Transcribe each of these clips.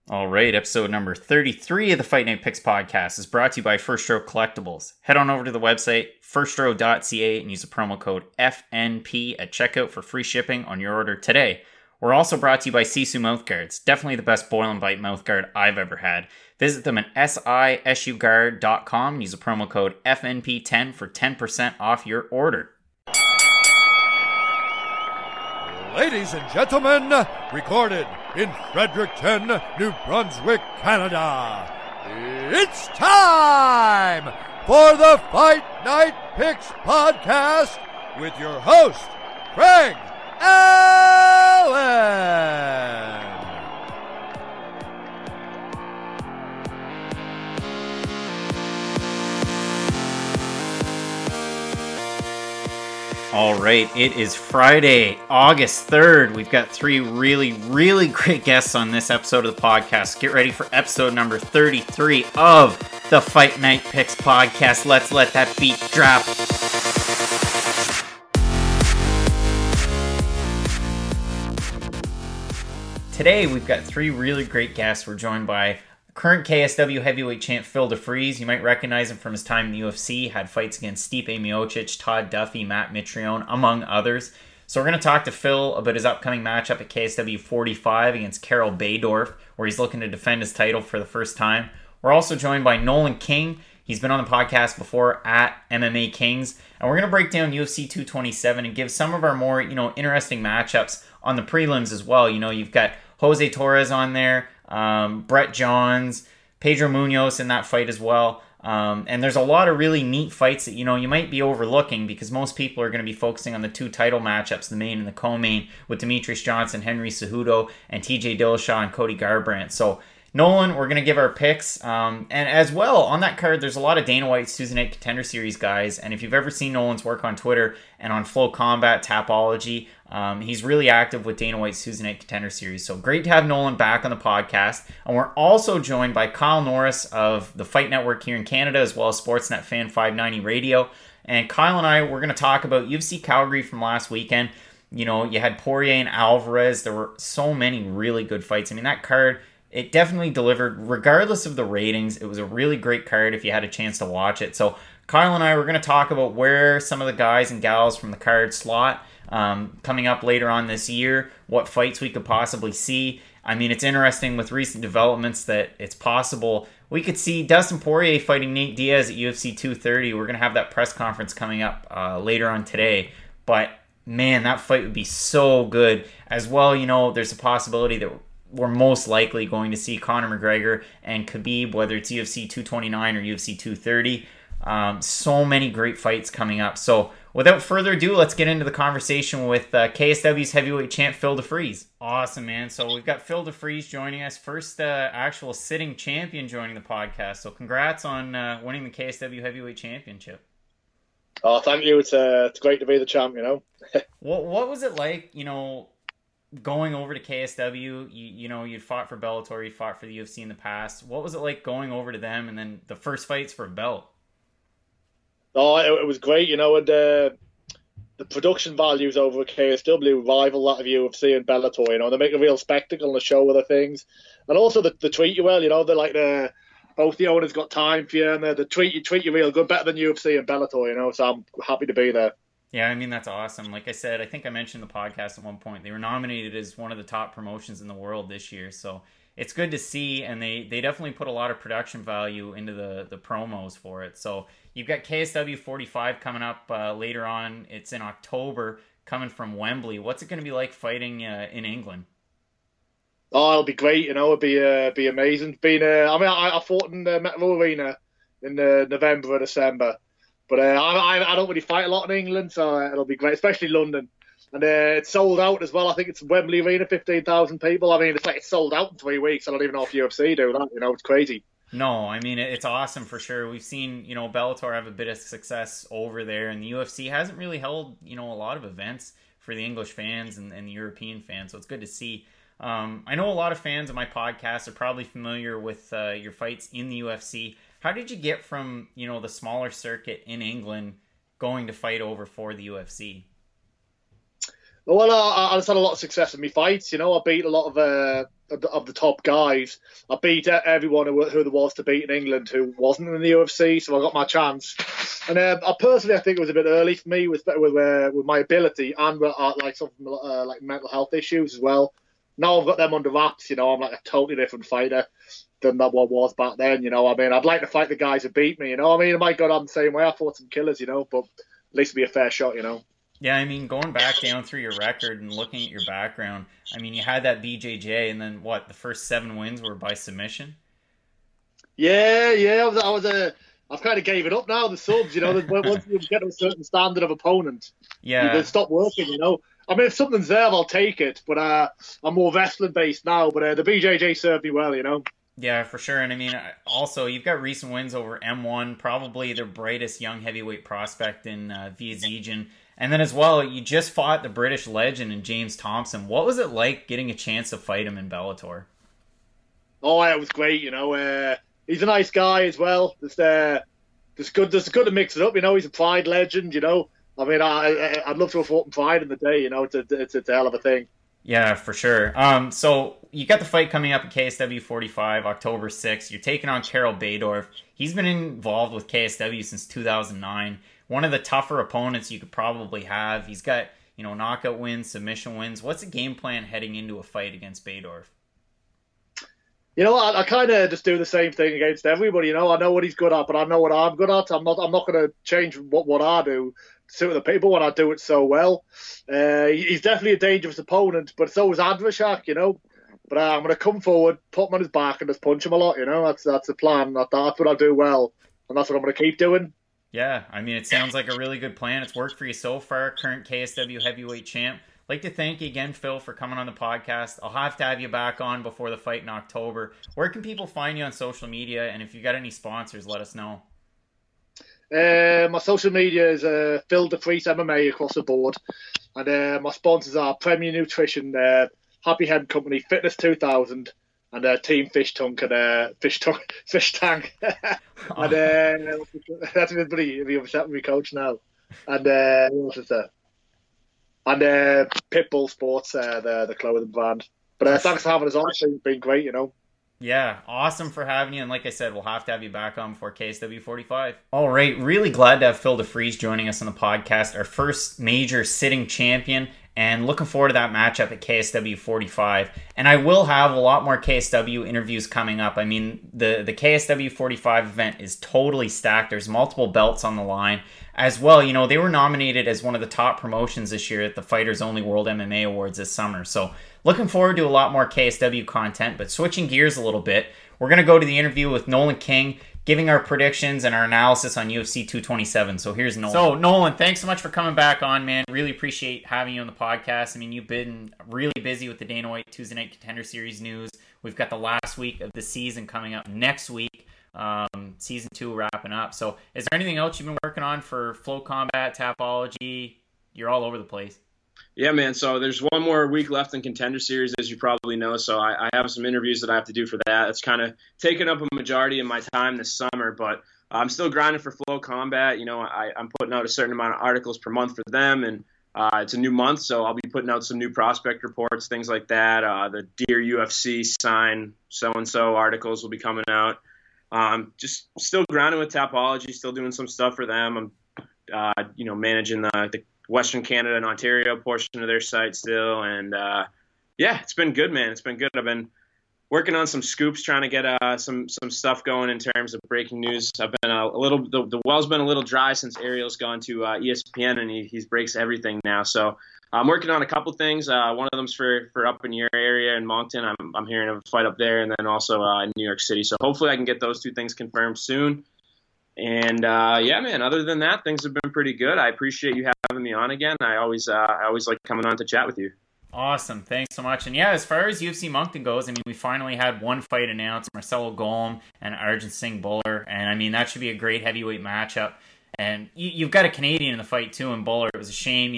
All right, episode number 33 of the Fight Night Picks podcast is brought to you by First Row Collectibles. Head on over to the website, firstrow.ca, and use the promo code FNP at checkout for free shipping on your order today. We're also brought to you by Sisu Mouthguards, definitely the best boil and bite mouthguard I've ever had. Visit them at sisuguard.com and use the promo code FNP10 for 10% off your order. Ladies and gentlemen, recorded in Fredericton, New Brunswick, Canada, it's time for the Fight Night Picks podcast with your host, Craig Allen. All right, it is Friday, August 3rd. We've got three really great guests on this episode of the podcast. Get ready for episode number 33 of the Fight Night Picks podcast. Let's let that beat drop. Today, we've got three really great guests. We're joined by current KSW heavyweight champ Phil DeFries. You might recognize him from his time in the UFC. Had fights against Stipe Miocic, Todd Duffy, Matt Mitrione, among others. So we're going to talk to Phil about his upcoming matchup at KSW 45 against Carl Baydorf, where he's looking to defend his title for the first time. We're also joined by Nolan King. He's been on the podcast before at MMA Kings. And we're going to break down UFC 227 and give some of our more, interesting matchups on the prelims as well. You've got Jose Torres on there, Brett Johns, Pedro Munoz in that fight as well. And there's a lot of really neat fights that, you might be overlooking because most people are going to be focusing on the two title matchups, the main and the co-main, with Demetrius Johnson, Henry Cejudo, and TJ Dillashaw and Cody Garbrandt. So, Nolan, we're going to give our picks. And as well, on that card, there's a lot of Dana White's Tuesday Night Contender Series guys. And if you've ever seen Nolan's work on Twitter and on Flow Combat, Tapology, he's really active with Dana White's Tuesday Night Contender Series. So great to have Nolan back on the podcast. And we're also joined by Kyle Norris of the Fight Network here in Canada, as well as Sportsnet Fan 590 Radio. And Kyle and I, we're going to talk about UFC Calgary from last weekend. You had Poirier and Alvarez. There were so many really good fights. I mean, that card, it definitely delivered regardless of the ratings. It was a really great card if you had a chance to watch it. So Kyle and I were going to talk about where some of the guys and gals from the card slot coming up later on this year, what fights we could possibly see. I mean, it's interesting with recent developments that it's possible we could see Dustin Poirier fighting Nate Diaz at UFC 230. We're going to have that press conference coming up later on today. But man, that fight would be so good. As well, there's a possibility that we're most likely going to see Conor McGregor and Khabib, whether it's UFC 229 or UFC 230. So many great fights coming up. So without further ado, let's get into the conversation with KSW's heavyweight champ, Phil DeFries. Awesome, man. So we've got Phil DeFries joining us. First actual sitting champion joining the podcast. So congrats on winning the KSW heavyweight championship. Oh, thank you. It's great to be the champ, What was it like, going over to KSW? You'd fought for Bellator, you fought for the UFC in the past. What was it like going over to them and then the first fights for a belt? Oh, it was great, and the production values over at KSW rival that of UFC and Bellator. They make a real spectacle and a show of the things, and also they treat you well. They're like both the owners got time for you, and they treat you real good, better than UFC and Bellator. So I'm happy to be there. Yeah, I mean, that's awesome. Like I said, I think I mentioned the podcast at one point. They were nominated as one of the top promotions in the world this year. So it's good to see, and they definitely put a lot of production value into the promos for it. So you've got KSW 45 coming up later on. It's in October, coming from Wembley. What's it going to be like fighting in England? Oh, it'll be great. It'll be amazing. I fought in the Metro Arena in November or December. But I don't really fight a lot in England, so it'll be great, especially London. And it's sold out as well. I think it's Wembley Arena, 15,000 people. I mean, it's sold out in 3 weeks. I don't even know if UFC do that. It's crazy. No, I mean, it's awesome for sure. We've seen, Bellator have a bit of success over there, and the UFC hasn't really held, a lot of events for the English fans and the European fans, so it's good to see. I know a lot of fans of my podcast are probably familiar with your fights in the UFC. How did you get from, the smaller circuit in England going to fight over for the UFC? Well, I just had a lot of success in my fights. I beat a lot of the top guys. I beat everyone who there was to beat in England who wasn't in the UFC, so I got my chance. And I think it was a bit early for me with my ability and like some like mental health issues as well. Now I've got them under wraps. I'm like a totally different fighter than that one was back then. I'd like to fight the guys who beat me. I might go down the same way. I fought some killers, but at least it'd be a fair shot. Yeah, I mean, going back down through your record and looking at your background, I mean, you had that BJJ, and then the first 7 wins were by submission? Yeah, I've kind of gave it up now, the subs, once you get to a certain standard of opponent, you can stop working, if something's there, I'll take it, but I'm more wrestling-based now, but the BJJ served me well, Yeah, for sure. And I mean, also, you've got recent wins over M1, probably their brightest young heavyweight prospect in Viazijan. And then as well, you just fought the British legend in James Thompson. What was it like getting a chance to fight him in Bellator? Oh, it was great. He's a nice guy as well. It's good to mix it up. He's a Pride legend. I'd love to have fought in Pride in the day. It's a hell of a thing. Yeah, for sure. So you got the fight coming up at KSW 45, October 6th. You're taking on Carol Baydorf. He's been involved with KSW since 2009. One of the tougher opponents you could probably have. He's got, knockout wins, submission wins. What's the game plan heading into a fight against Baydorf? I kind of just do the same thing against everybody. I know what he's good at, but I know what I'm good at. I'm not going to change what I do to suit the people when I do it so well. He's definitely a dangerous opponent, but so is Advashak, But I'm going to come forward, put him on his back, and just punch him a lot. That's the plan. That's what I do well, and that's what I'm going to keep doing. Yeah, I mean, it sounds like a really good plan. It's worked for you so far, current KSW heavyweight champ. I'd like to thank you again, Phil, for coming on the podcast. I'll have to have you back on before the fight in October. Where can people find you on social media? And if you got any sponsors, let us know. My social media is Phil DeFries MMA across the board. And my sponsors are Premier Nutrition, Happy Hemp Company, Fitness 2000, and Team Fish Tank and Fish Tank. And that's everybody. Be upset with me, coach now. And what else is there? And Pitbull Sports, the clothing brand. But thanks for having us on. It's been great, Yeah, awesome for having you. And like I said, we'll have to have you back on before KSW 45. All right, really glad to have Phil DeFries joining us on the podcast, our first major sitting champion, and looking forward to that matchup at KSW 45. And I will have a lot more KSW interviews coming up. I mean, the KSW 45 event is totally stacked. There's multiple belts on the line. As well, they were nominated as one of the top promotions this year at the Fighters Only World MMA Awards this summer. So looking forward to a lot more KSW content, but switching gears a little bit, we're going to go to the interview with Nolan King, giving our predictions and our analysis on UFC 227. So here's Nolan. So Nolan, thanks so much for coming back on, man. Really appreciate having you on the podcast. I mean, you've been really busy with the Dana White Tuesday Night Contender Series news. We've got the last week of the season coming up next week. Season 2 wrapping up. So is there anything else you've been working on for Flow Combat, Tapology? You're all over the place. Yeah, man. So there's one more week left in Contender Series, as you probably know. So I have some interviews that I have to do for that. It's kind of taken up a majority of my time this summer, but I'm still grinding for Flow Combat. I'm putting out a certain amount of articles per month for them, and it's a new month, so I'll be putting out some new prospect reports, things like that. The Dear UFC sign so-and-so articles will be coming out. Just still grinding with Tapology, still doing some stuff for them. I'm, managing the Western Canada and Ontario portion of their site still. And, it's been good, man. It's been good. I've been working on some scoops, trying to get some stuff going in terms of breaking news. I've been the well's been a little dry since Ariel's gone to ESPN, and he breaks everything now. So I'm working on a couple things. One of them's for up in your area in Moncton. I'm hearing of a fight up there, and then also in New York City. So hopefully I can get those two things confirmed soon. And man, other than that, things have been pretty good. I appreciate you having me on again. I always like coming on to chat with you. Awesome. Thanks so much. And yeah, as far as UFC Moncton goes, I mean, we finally had one fight announced, Marcelo Golem and Arjun Singh Buller. And I mean, that should be a great heavyweight matchup. And you've got a Canadian in the fight too in Buller. It was a shame,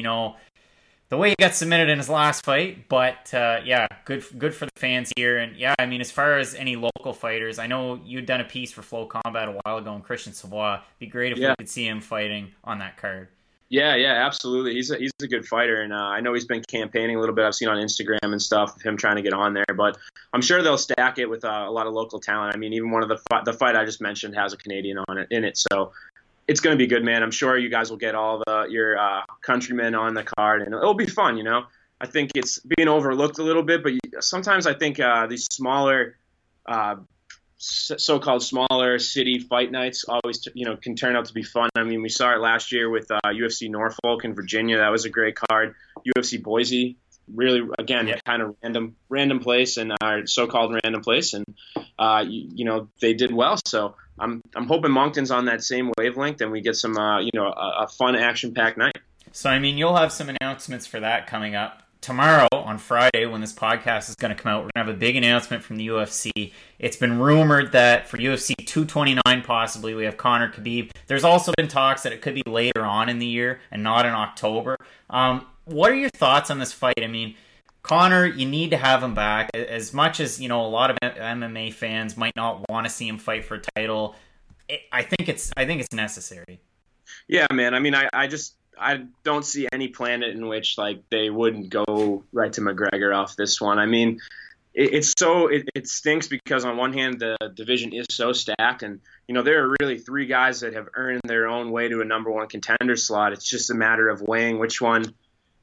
the way he got submitted in his last fight. But good for the fans here. And yeah, I mean, as far as any local fighters, I know you'd done a piece for Flow Combat a while ago, and Christian Savoy. It'd be great if we could see him fighting on that card. Yeah, absolutely. He's a good fighter, and I know he's been campaigning a little bit. I've seen on Instagram and stuff of him trying to get on there, but I'm sure they'll stack it with a lot of local talent. I mean, even one of the fight I just mentioned has a Canadian in it, so it's going to be good, man. I'm sure you guys will get all your countrymen on the card, and it'll be fun. I think it's being overlooked a little bit, but sometimes I think these smaller so-called smaller city fight nights always can turn out to be fun. I mean, we saw it last year with UFC Norfolk in Virginia. That was a great card. UFC Boise, really, again, kind of random place, and our so-called random place, and they did well. So I'm hoping Moncton's on that same wavelength, and we get some a fun action-packed night. So I mean, you'll have some announcements for that coming up. Tomorrow, on Friday, when this podcast is going to come out, we're going to have a big announcement from the UFC. It's been rumored that for UFC 229, possibly, we have Conor Khabib. There's also been talks that it could be later on in the year and not in October. What are your thoughts on this fight? I mean, Conor, you need to have him back. As much as, a lot of MMA fans might not want to see him fight for a title, I think it's necessary. Yeah, man. I mean, I don't see any planet in which they wouldn't go right to McGregor off this one. I mean, it stinks because on one hand the division is so stacked, and there are really three guys that have earned their own way to a number one contender slot. It's just a matter of weighing which one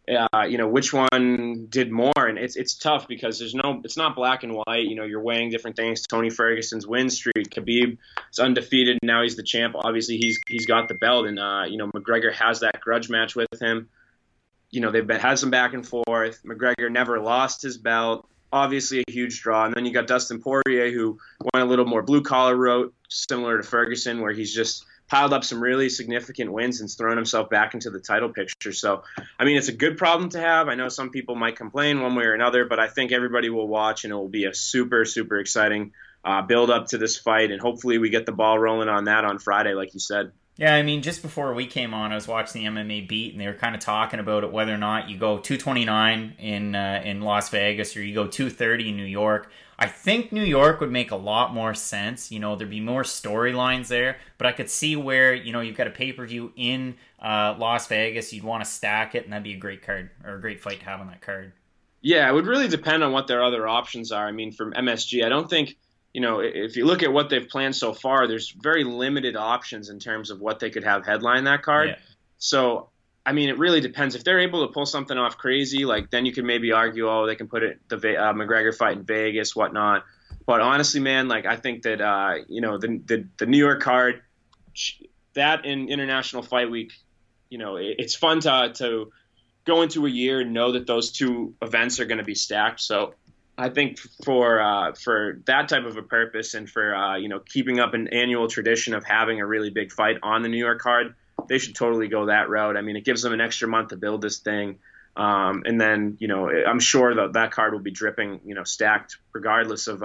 did more, and it's tough because it's not black and white. You're weighing different things. Tony Ferguson's win streak, Khabib is undefeated, and now he's the champ. Obviously, he's got the belt, and McGregor has that grudge match with him. They've had some back and forth. McGregor never lost his belt. Obviously, a huge draw, and then you got Dustin Poirier, who went a little more blue collar route, similar to Ferguson, where he's just piled up some really significant wins and thrown himself back into the title picture. So, I mean, it's a good problem to have. I know some people might complain one way or another, but I think everybody will watch, and it will be a super, super exciting build up to this fight. And hopefully we get the ball rolling on that on Friday, like you said. Yeah, I mean, just before we came on, I was watching the MMA Beat, and they were kind of talking about it, whether or not you go 229 in Las Vegas or you go 230 in New York. I think New York would make a lot more sense. There'd be more storylines there, but I could see where, you've got a pay-per-view in Las Vegas, you'd want to stack it, and that'd be a great card, or a great fight to have on that card. Yeah, it would really depend on what their other options are. I mean, from MSG, I don't think, if you look at what they've planned so far, there's very limited options in terms of what they could have headline that card. Yeah. So, I mean, it really depends. If they're able to pull something off crazy, then you could maybe argue, they can put the McGregor fight in Vegas, whatnot. But honestly, man, I think that the New York card, that in International Fight Week, it's fun to go into a year and know that those two events are going to be stacked. So I think for that type of a purpose, and for keeping up an annual tradition of having a really big fight on the New York card, they should totally go that route. I mean, it gives them an extra month to build this thing. And then, I'm sure that card will be dripping, stacked regardless of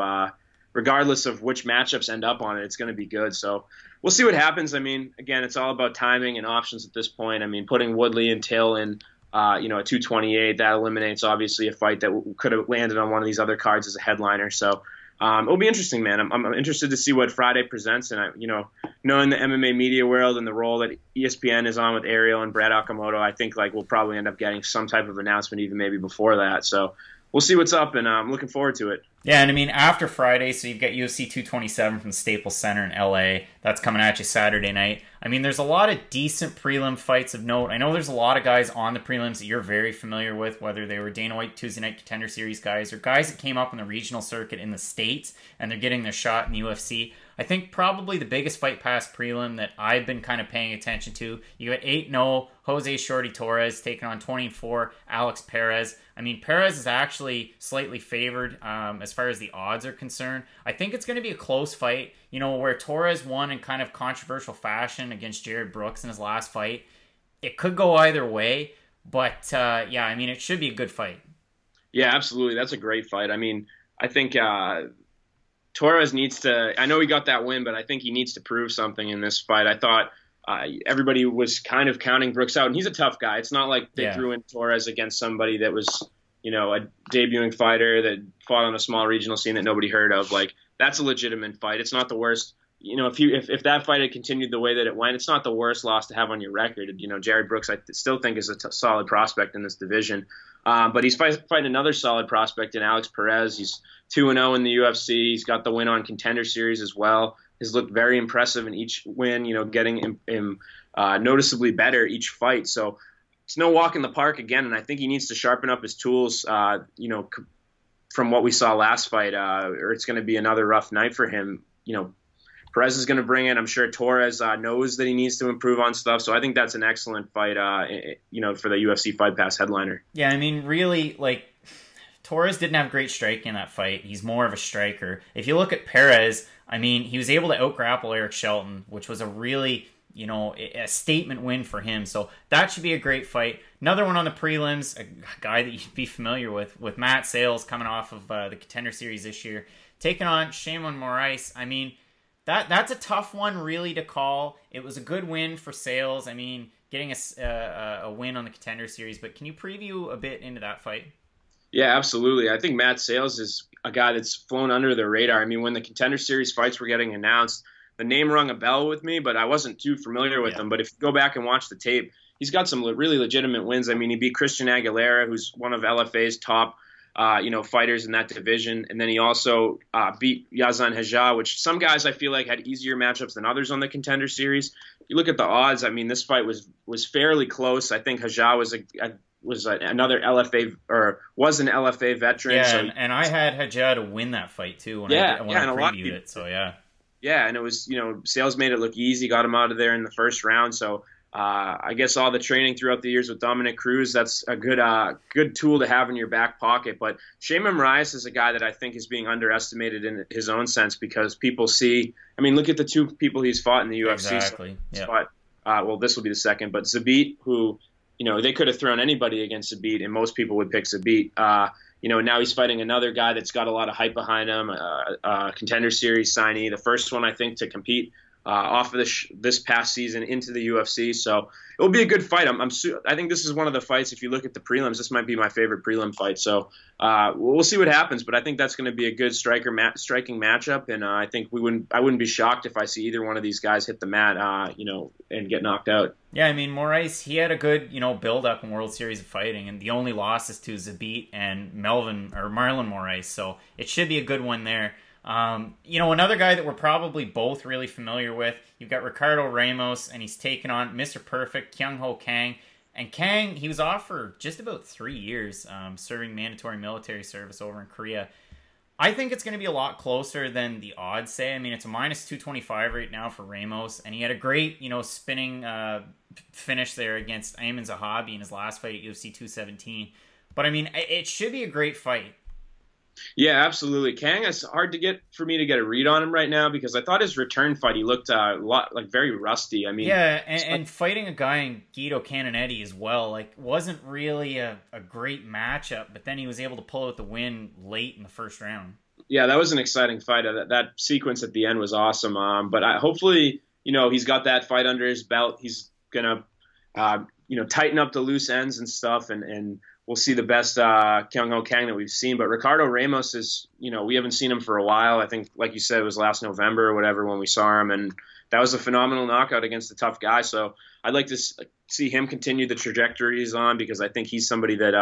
which matchups end up on it. It's going to be good. So we'll see what happens. I mean, again, it's all about timing and options at this point. I mean, putting Woodley and Till in, a 228, that eliminates obviously a fight that could have landed on one of these other cards as a headliner. So it'll be interesting, man. I'm interested to see what Friday presents, and knowing the MMA media world and the role that ESPN is on with Ariel and Brad Okamoto, I think we'll probably end up getting some type of announcement even maybe before that. So we'll see what's up, and I'm looking forward to it. Yeah, and I mean, after Friday, so you've got UFC 227 from the Staples Center in LA. That's coming at you Saturday night. I mean, there's a lot of decent prelim fights of note. I know there's a lot of guys on the prelims that you're very familiar with, whether they were Dana White Tuesday Night Contender Series guys or guys that came up in the regional circuit in the States and they're getting their shot in the UFC. I think probably the biggest Fight Pass prelim that I've been kind of paying attention to, you got 8-0 Jose Shorty Torres taking on 20-4 Alex Perez. I mean, Perez is actually slightly favored as far as the odds are concerned. I think it's going to be a close fight, where Torres won in kind of controversial fashion against Jared Brooks in his last fight. It could go either way, but yeah, I mean, it should be a good fight. Yeah, absolutely. That's a great fight. I mean, I think Torres needs to, I know he got that win, but I think he needs to prove something in this fight. I thought everybody was kind of counting Brooks out, and he's a tough guy. It's not like they threw in Torres against somebody that was, a debuting fighter that fought on a small regional scene that nobody heard of. That's a legitimate fight. It's not the worst, if that fight had continued the way that it went, it's not the worst loss to have on your record. Jared Brooks, I still think is a solid prospect in this division. But he's fighting another solid prospect in Alex Perez. He's 2-0 in the UFC. He's got the win on Contender Series as well. He's looked very impressive in each win, getting him noticeably better each fight. So it's no walk in the park again, and I think he needs to sharpen up his tools, from what we saw last fight, or it's going to be another rough night for him. Perez is going to bring it. I'm sure Torres knows that he needs to improve on stuff. So I think that's an excellent fight, for the UFC Fight Pass headliner. Yeah, I mean, really, Torres didn't have great striking in that fight. He's more of a striker. If you look at Perez, I mean, he was able to out-grapple Eric Shelton, which was a really, a statement win for him. So that should be a great fight. Another one on the prelims, a guy that you'd be familiar with Matt Sales coming off of the Contender Series this year, taking on Shimon Moraes. I mean, That's a tough one, really, to call. It was a good win for Sales. I mean, getting a win on the Contender Series. But can you preview a bit into that fight? Yeah, absolutely. I think Matt Sales is a guy that's flown under the radar. I mean, when the Contender Series fights were getting announced, the name rung a bell with me, but I wasn't too familiar with him. But if you go back and watch the tape, he's got some really legitimate wins. I mean, he beat Christian Aguilera, who's one of LFA's top fighters in that division. And then he also beat Yazan Haja, which some guys I feel like had easier matchups than others on the Contender Series. You look at the odds, I mean, this fight was fairly close. I think Haja was another LFA, or was an LFA veteran. Yeah, so, and I had Haja to win that fight too when I previewed it. So yeah. Yeah, and it was, Sales made it look easy, got him out of there in the first round. So I guess all the training throughout the years with Dominic Cruz, that's a good tool to have in your back pocket. But Shimon Moraes is a guy that I think is being underestimated in his own sense, because people see, I mean, look at the two people he's fought in the UFC. Exactly. Yeah. Well, this will be the second, but Zabit, who, they could have thrown anybody against Zabit, and most people would pick Zabit. Now he's fighting another guy that's got a lot of hype behind him, Contender Series signee, the first one, I think, to compete off of this past season into the UFC. So it will be a good fight. I think this is one of the fights, if you look at the prelims, this might be my favorite prelim fight. So we'll see what happens, but I think that's going to be a good striking matchup. And I think I wouldn't be shocked if I see either one of these guys hit the mat, and get knocked out. Yeah, I mean, Moraes, he had a good, build-up in World Series of Fighting, and the only losses to Zabit and Marlon Moraes, so it should be a good one there. Another guy that we're probably both really familiar with, you've got Ricardo Ramos, and he's taken on Mr. Perfect, Kyung Ho Kang. And Kang, he was off for just about 3 years, serving mandatory military service over in Korea. I think it's going to be a lot closer than the odds say. I mean, it's a minus 225 right now for Ramos, and he had a great, spinning finish there against Ayman Zahabi in his last fight at UFC 217. But, I mean, it should be a great fight. Yeah, absolutely. Kang is hard for me to get a read on him right now, because I thought his return fight, he looked a lot very rusty. I mean, yeah, and fighting a guy in Guido Cananetti as well, wasn't really a great matchup. But then he was able to pull out the win late in the first round. Yeah, that was an exciting fight. That sequence at the end was awesome. But hopefully, he's got that fight under his belt. He's gonna, tighten up the loose ends and stuff, and we'll see the best Kyung Ho Kang that we've seen. But Ricardo Ramos is, we haven't seen him for a while. I think, like you said, it was last November or whatever when we saw him, and that was a phenomenal knockout against a tough guy. So I'd like to see him continue the trajectory he's on, because I think he's somebody that,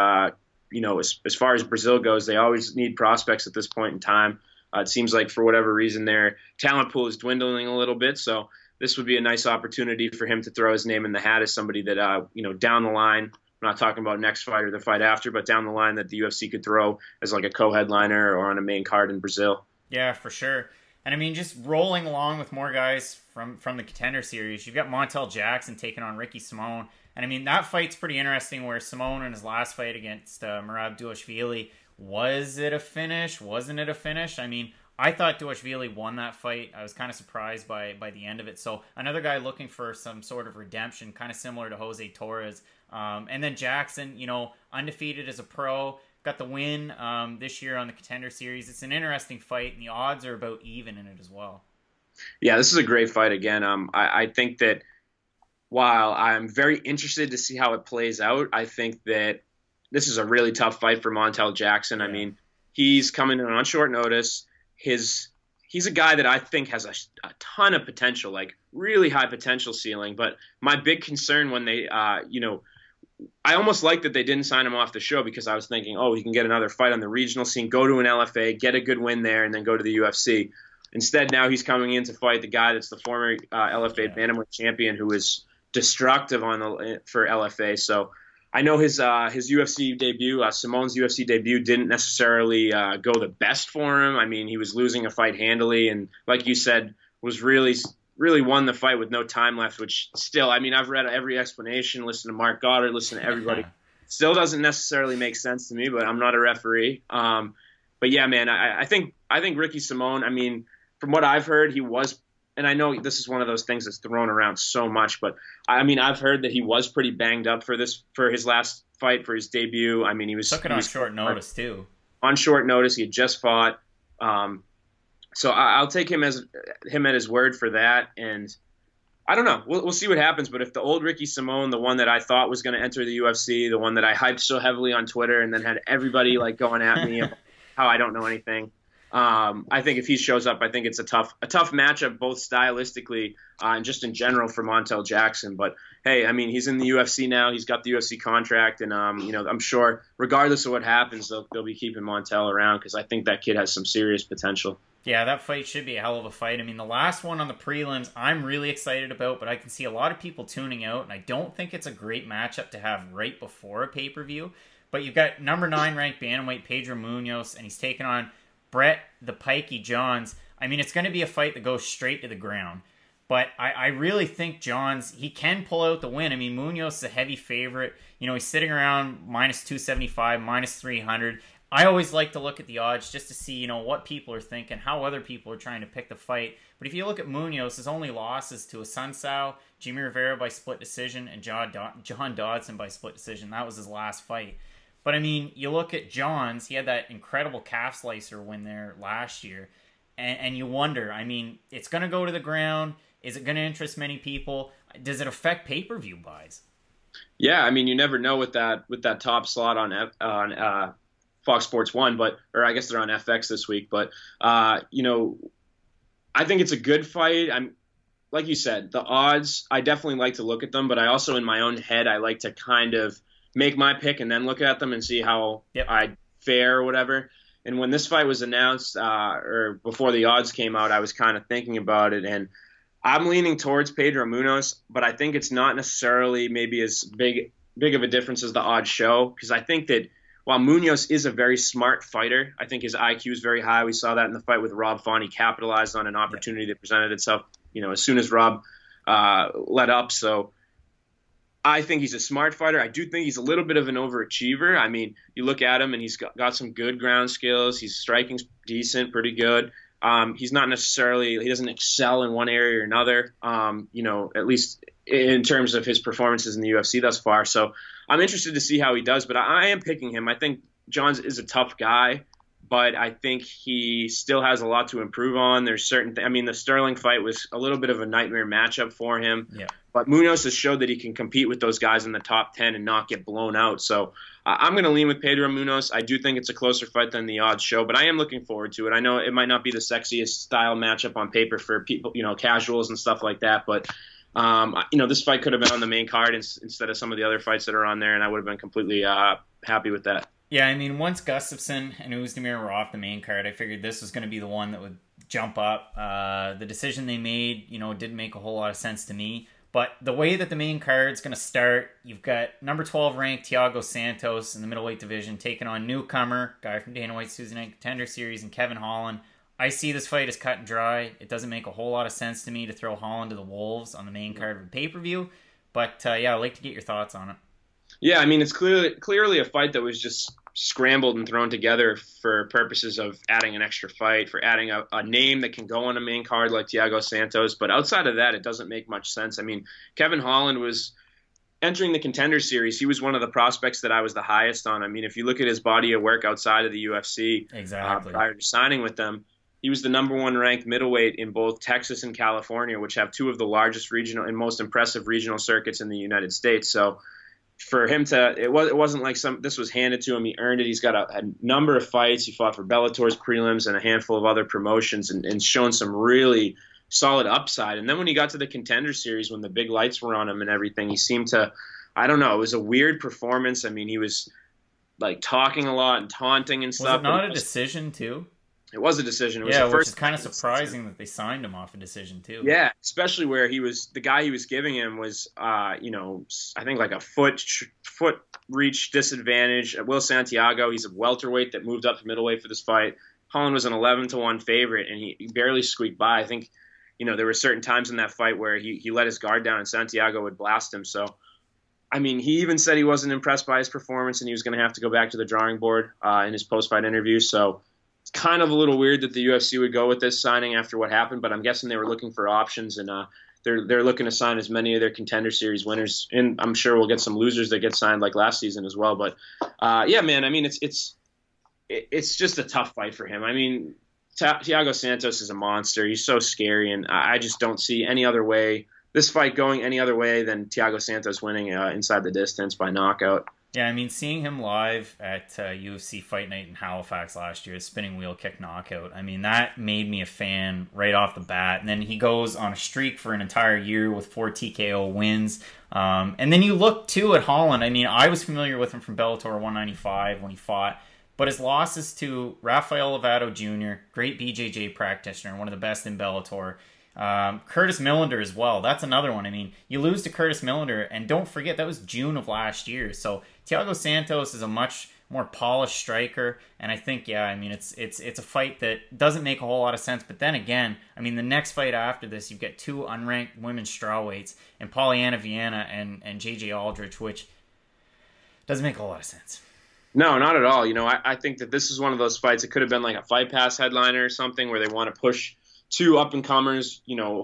as far as Brazil goes, they always need prospects at this point in time. It seems like for whatever reason their talent pool is dwindling a little bit. So this would be a nice opportunity for him to throw his name in the hat as somebody that, down the line, I'm not talking about next fight or the fight after, but down the line that the UFC could throw as like a co-headliner or on a main card in Brazil. Yeah, for sure. And I mean, just rolling along with more guys from the Contender Series, you've got Montel Jackson taking on Ricky Simon. And I mean, that fight's pretty interesting, where Simon in his last fight against Merab Dvalishvili, was it a finish? Wasn't it a finish? I mean, I thought Dvalishvili won that fight. I was kind of surprised by the end of it. So another guy looking for some sort of redemption, kind of similar to Jose Torres. And then Jackson, undefeated as a pro, got the win this year on the Contender Series. It's an interesting fight, and the odds are about even in it as well. Yeah, this is a great fight again. I think that while I'm very interested to see how it plays out, I think that this is a really tough fight for Montel Jackson. Yeah. I mean, he's coming in on short notice. he's a guy that I think has a ton of potential, like really high potential ceiling. But my big concern when they, I almost like that they didn't sign him off the show, because I was thinking, oh, he can get another fight on the regional scene, go to an LFA, get a good win there, and then go to the UFC. Instead, now he's coming in to fight the guy that's the former LFA bantamweight champion, who is destructive for LFA. So I know his UFC debut, Simone's UFC debut, didn't necessarily go the best for him. I mean, he was losing a fight handily, and like you said, was really won the fight with no time left, which still, I mean, I've read every explanation, listened to Mark Goddard, listened to everybody. Still doesn't necessarily make sense to me, but I'm not a referee. But yeah, man, I think Ricky Simone, I mean, from what I've heard, he was, and I know this is one of those things that's thrown around so much, but I mean, I've heard that he was pretty banged up for his last fight, for his debut. I mean, he took it on short notice too. On short notice, he had just fought. So I'll take him at his word for that, and I don't know. We'll see what happens. But if the old Ricky Simone, the one that I thought was going to enter the UFC, the one that I hyped so heavily on Twitter, and then had everybody like going at me about how I don't know anything, I think if he shows up, I think it's a tough matchup, both stylistically and just in general for Montel Jackson. But hey, I mean, he's in the UFC now. He's got the UFC contract, and I'm sure regardless of what happens, they'll be keeping Montel around, because I think that kid has some serious potential. Yeah, that fight should be a hell of a fight. I mean, the last one on the prelims, I'm really excited about, but I can see a lot of people tuning out, and I don't think it's a great matchup to have right before a pay-per-view. But you've got number 9 ranked bantamweight Pedro Munoz, and he's taking on Brett the Pikey Johns. I mean, it's going to be a fight that goes straight to the ground. But I really think Johns, he can pull out the win. I mean, Munoz is a heavy favorite. You know, he's sitting around minus 275, minus 300. I always like to look at the odds just to see, what people are thinking, how other people are trying to pick the fight. But if you look at Munoz, his only losses to Asuncao, Jimmy Rivera by split decision, and John Dodson by split decision. That was his last fight. But, I mean, you look at Johns, he had that incredible calf slicer win there last year. And you wonder, I mean, it's going to go to the ground. Is it going to interest many people? Does it affect pay-per-view buys? Yeah, I mean, you never know with that top slot on Fox Sports 1, or I guess they're on FX this week. But, I think it's a good fight. Like you said, the odds, I definitely like to look at them, but I also, in my own head, I like to kind of make my pick and then look at them and see how I fare or whatever. And when this fight was announced, or before the odds came out, I was kind of thinking about it, and I'm leaning towards Pedro Munoz, but I think it's not necessarily maybe as big of a difference as the odds show, because I think that while Munoz is a very smart fighter, I think his IQ is very high. We saw that in the fight with Rob Font. He capitalized on an opportunity that presented itself, as soon as Rob let up. So I think he's a smart fighter. I do think he's a little bit of an overachiever. I mean, you look at him and he's got some good ground skills. He's striking decent, pretty good. He's not necessarily, he doesn't excel in one area or another, at least in terms of his performances in the UFC thus far. So I'm interested to see how he does, but I am picking him. I think Johns is a tough guy, but I think he still has a lot to improve on. There's certain the Sterling fight was a little bit of a nightmare matchup for him. Yeah. But Munoz has showed that he can compete with those guys in the top 10 and not get blown out. So I'm going to lean with Pedro Munoz. I do think it's a closer fight than the odds show, but I am looking forward to it. I know it might not be the sexiest style matchup on paper for people, casuals and stuff like that, but this fight could have been on the main card instead of some of the other fights that are on there, and I would have been completely happy with that. Yeah, I mean, once Gustafsson and Oezdemir were off the main card, I figured this was going to be the one that would jump up. The decision they made, didn't make a whole lot of sense to me. But the way that the main card's going to start, you've got number 12 ranked Thiago Santos in the middleweight division taking on newcomer, guy from Dana White's Tuesday Night Contender Series, and Kevin Holland. I see this fight as cut and dry. It doesn't make a whole lot of sense to me to throw Holland to the Wolves on the main card of a pay-per-view. But, I'd like to get your thoughts on it. Yeah, I mean, it's clearly a fight that was just scrambled and thrown together for purposes of adding an extra fight, for adding a name that can go on a main card like Thiago Santos. But outside of that, it doesn't make much sense. I mean, Kevin Holland was entering the Contender Series. He was one of the prospects that I was the highest on. I mean, if you look at his body of work outside of the UFC, prior to signing with them, he was the number 1 ranked middleweight in both Texas and California, which have two of the largest regional and most impressive regional circuits in the United States. So for him to, it wasn't like this was handed to him. He earned it. He's got a number of fights. He fought for Bellator's prelims and a handful of other promotions and shown some really solid upside. And then when he got to the Contender Series, when the big lights were on him and everything, he seemed to, I don't know, it was a weird performance. I mean, he was like talking a lot and taunting and stuff. Was it not a decision too? It was a decision. It was which is kind of surprising that they signed him off a decision too. Yeah, especially where the guy he was giving him was, I think like a foot reach disadvantage. Will Santiago, he's a welterweight that moved up to middleweight for this fight. Holland was an 11-1 favorite, and he barely squeaked by. I think, there were certain times in that fight where he let his guard down and Santiago would blast him. So, I mean, he even said he wasn't impressed by his performance and he was going to have to go back to the drawing board in his post-fight interview. So it's kind of a little weird that the UFC would go with this signing after what happened, but I'm guessing they were looking for options, and they're looking to sign as many of their Contender Series winners, and I'm sure we'll get some losers that get signed like last season as well. But yeah, man, I mean, it's just a tough fight for him. I mean, Thiago Santos is a monster. He's so scary, and I just don't see any other way, this fight going any other way than Thiago Santos winning inside the distance by knockout. Yeah, I mean, seeing him live at UFC Fight Night in Halifax last year, spinning wheel kick knockout, I mean, that made me a fan right off the bat. And then he goes on a streak for an entire year with 4 TKO wins. And then you look, too, at Holland. I mean, I was familiar with him from Bellator 195 when he fought. But his losses to Rafael Lovato Jr., great BJJ practitioner, one of the best in Bellator. Curtis Millender as well. That's another one. I mean, you lose to Curtis Millender, and don't forget that was June of last year. So Thiago Santos is a much more polished striker, and I think, yeah, I mean, it's a fight that doesn't make a whole lot of sense. But then again, I mean, the next fight after this, you've got 2 unranked women's strawweights, and Polyana Viana and JJ Aldrich, which doesn't make a whole lot of sense. No, not at all. I think that this is one of those fights. It could have been like a Fight Pass headliner or something where they want to push 2 up-and-comers.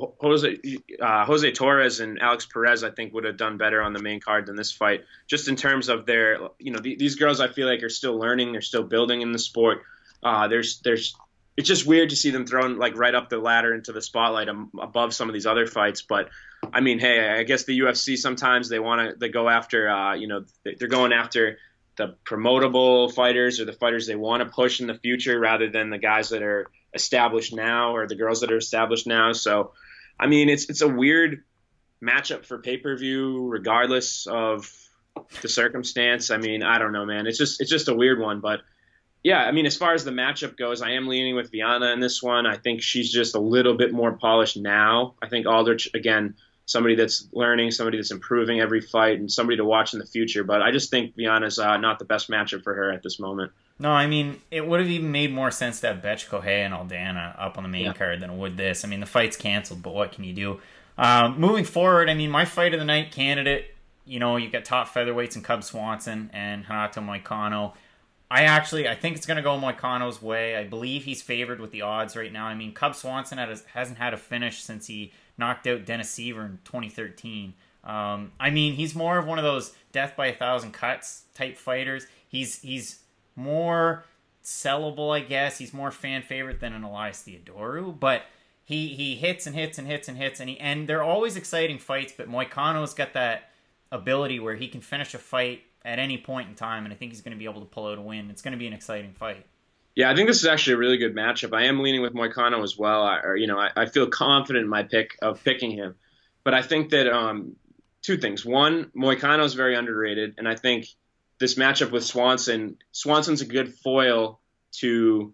Jose Torres and Alex Perez, I think, would have done better on the main card than this fight, just in terms of their, these girls, I feel like, are still learning. They're still building in the sport. It's just weird to see them thrown like right up the ladder into the spotlight above some of these other fights. But I mean, hey, I guess the UFC sometimes they go after, they're going after the promotable fighters or the fighters they want to push in the future rather than the guys that are established now or the girls that are established now. So, I mean, it's a weird matchup for pay-per-view regardless of the circumstance. I mean, I don't know, man. It's just a weird one. But, yeah, I mean, as far as the matchup goes, I am leaning with Viana in this one. I think she's just a little bit more polished now. I think Aldrich, again, somebody that's learning, somebody that's improving every fight, and somebody to watch in the future. But I just think Viana's not the best matchup for her at this moment. No, I mean, it would have even made more sense to have Betch Kohei and Aldana up on the main card than it would this. I mean, the fight's canceled, but what can you do? Moving forward, I mean, my fight of the night candidate, you've got top featherweights in Cub Swanson and Renato Moicano. I think it's going to go Moicano's way. I believe he's favored with the odds right now. I mean, Cub Swanson hasn't had a finish since he knocked out Dennis Seaver in 2013. I mean, he's more of one of those death by 1,000 cuts type fighters. He's more sellable, I guess. He's more fan favorite than an Elias Theodorou, but he hits and hits and hits and hits, and they're always exciting fights. But Moicano's got that ability where he can finish a fight at any point in time, and I think he's going to be able to pull out a win. It's going to be an exciting fight. Yeah, I think this is actually a really good matchup. I am leaning with Moicano as well. I feel confident in my picking him, but I think that 2 things. One, Moicano is very underrated, and I think this matchup with Swanson's a good foil to,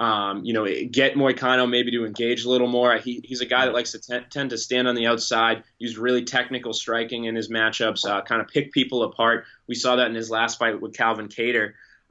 get Moicano maybe to engage a little more. He's a guy that likes to tend to stand on the outside, use really technical striking in his matchups, kind of pick people apart. We saw that in his last fight with Calvin Kattar.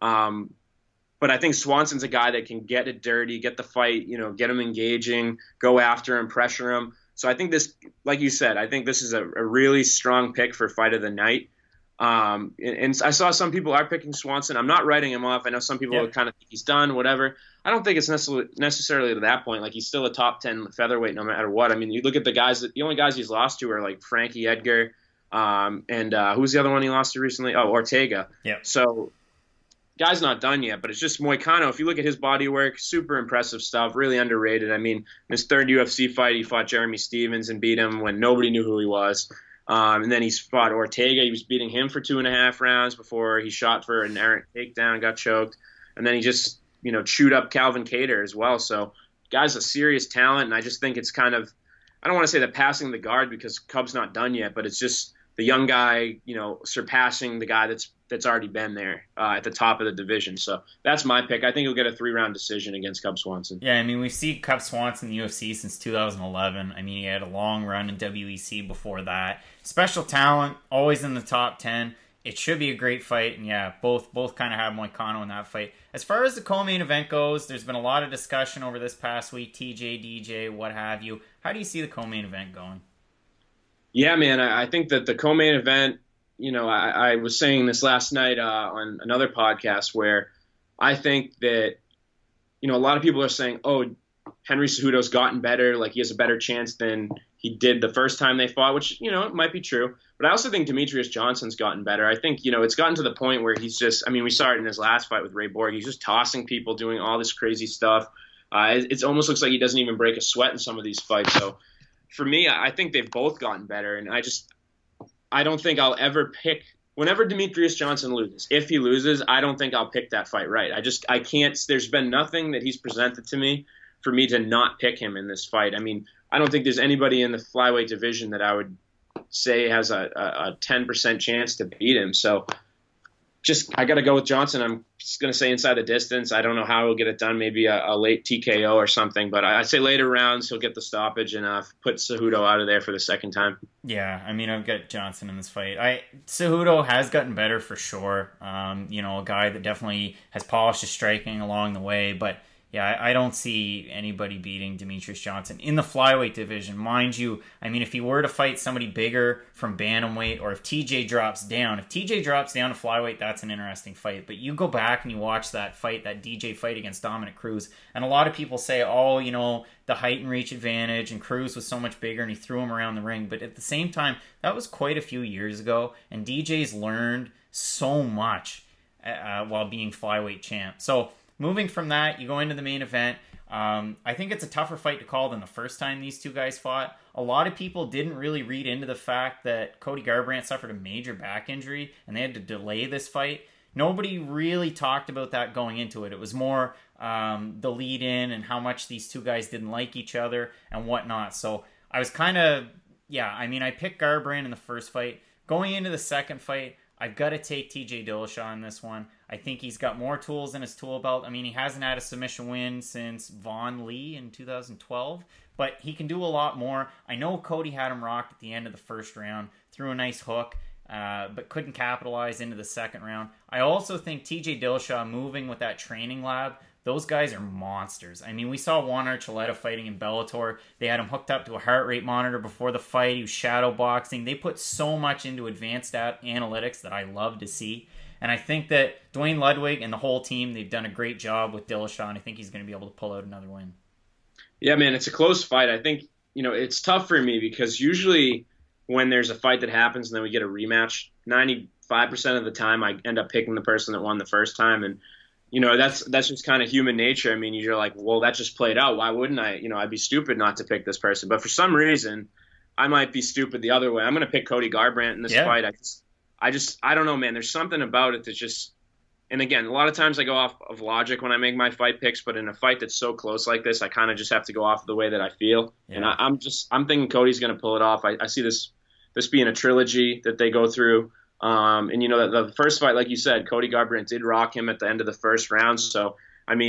But I think Swanson's a guy that can get it dirty, get the fight, get him engaging, go after him, pressure him. So I think this, like you said, I think this is a really strong pick for fight of the night. And I saw some people are picking Swanson. I'm not writing him off. I know some people kind of think he's done, whatever. I don't think it's necessarily to that point. Like, he's still a top 10 featherweight no matter what. I mean, you look at the only guys he's lost to are like Frankie Edgar, and who's the other one he lost to recently? Oh, Ortega. Yeah. So guy's not done yet, but it's just Moicano. If you look at his body work, super impressive stuff, really underrated. I mean, in his 3rd UFC fight, he fought Jeremy Stevens and beat him when nobody knew who he was. And then he fought Ortega. He was beating him for 2.5 rounds before he shot for an errant takedown, got choked. And then he just, chewed up Calvin Kattar as well. So guy's a serious talent. And I just think it's kind of, I don't want to say that passing the guard because Cub's not done yet, but it's just the young guy, surpassing the guy that's already been there at the top of the division. So that's my pick. I think he'll get a 3-round decision against Cub Swanson. Yeah, I mean, we've seen Cub Swanson in the UFC since 2011. I mean, he had a long run in WEC before that. Special talent, always in the top 10. It should be a great fight. And yeah, both kind of have Moicano in that fight. As far as the co-main event goes, there's been a lot of discussion over this past week. TJ, DJ, what have you. How do you see the co-main event going? Yeah, man, I think that the co-main event, I was saying this last night on another podcast where I think that, a lot of people are saying, oh, Henry Cejudo's gotten better, like he has a better chance than he did the first time they fought, which, it might be true. But I also think Demetrius Johnson's gotten better. I think, it's gotten to the point where he's just, we saw it in his last fight with Ray Borg. He's just tossing people, doing all this crazy stuff. It almost looks like he doesn't even break a sweat in some of these fights. So for me, I think they've both gotten better. And I don't think I'll ever pick, whenever Demetrius Johnson loses, if he loses, I don't think I'll pick that fight right. I can't, there's been nothing that he's presented to me for me to not pick him in this fight. I don't think there's anybody in the flyweight division that I would say has a 10% chance to beat him. So I got to go with Johnson. I'm just going to say inside the distance. I don't know how he'll get it done, maybe a late TKO or something. But I'd say later rounds he'll get the stoppage and put Cejudo out of there for the second time. Yeah, I've got Johnson in this fight. Cejudo has gotten better for sure. A guy that definitely has polished his striking along the way. But yeah, I don't see anybody beating Demetrius Johnson in the flyweight division. Mind you, if he were to fight somebody bigger from bantamweight, or if TJ drops down. If TJ drops down to flyweight, that's an interesting fight. But you go back and you watch that fight, that DJ fight against Dominic Cruz, and a lot of people say, the height and reach advantage, and Cruz was so much bigger and he threw him around the ring. But at the same time, that was quite a few years ago, and DJ's learned so much while being flyweight champ. So moving from that, you go into the main event. I think it's a tougher fight to call than the first time these two guys fought. A lot of people didn't really read into the fact that Cody Garbrandt suffered a major back injury and they had to delay this fight. Nobody really talked about that going into it. It was more the lead in and how much these two guys didn't like each other and whatnot. So I was I picked Garbrandt in the first fight. Going into the second fight, I've got to take TJ Dillashaw in this one. I think he's got more tools in his tool belt. He hasn't had a submission win since Vaughn Lee in 2012, but he can do a lot more. I know Cody had him rocked at the end of the first round, threw a nice hook, but couldn't capitalize into the second round. I also think TJ Dillashaw moving with that training lab, those guys are monsters. We saw Juan Archuleta fighting in Bellator. They had him hooked up to a heart rate monitor before the fight. He was shadow boxing. They put so much into advanced analytics that I love to see. And I think that Dwayne Ludwig and the whole team, they've done a great job with Dillashaw, and I think he's going to be able to pull out another win. Yeah, man, it's a close fight. I think, it's tough for me because usually when there's a fight that happens and then we get a rematch, 95% of the time I end up picking the person that won the first time. And, that's just kind of human nature. You're like, well, that just played out. Why wouldn't I? I'd be stupid not to pick this person. But for some reason, I might be stupid the other way. I'm going to pick Cody Garbrandt in this fight. I don't know, man. There's something about it that just, and again, a lot of times I go off of logic when I make my fight picks, but in a fight that's so close like this, I kind of just have to go off of the way that I feel. Yeah. And I'm thinking Cody's going to pull it off. I see this being a trilogy that they go through. And the first fight, like you said, Cody Garbrandt did rock him at the end of the first round. So,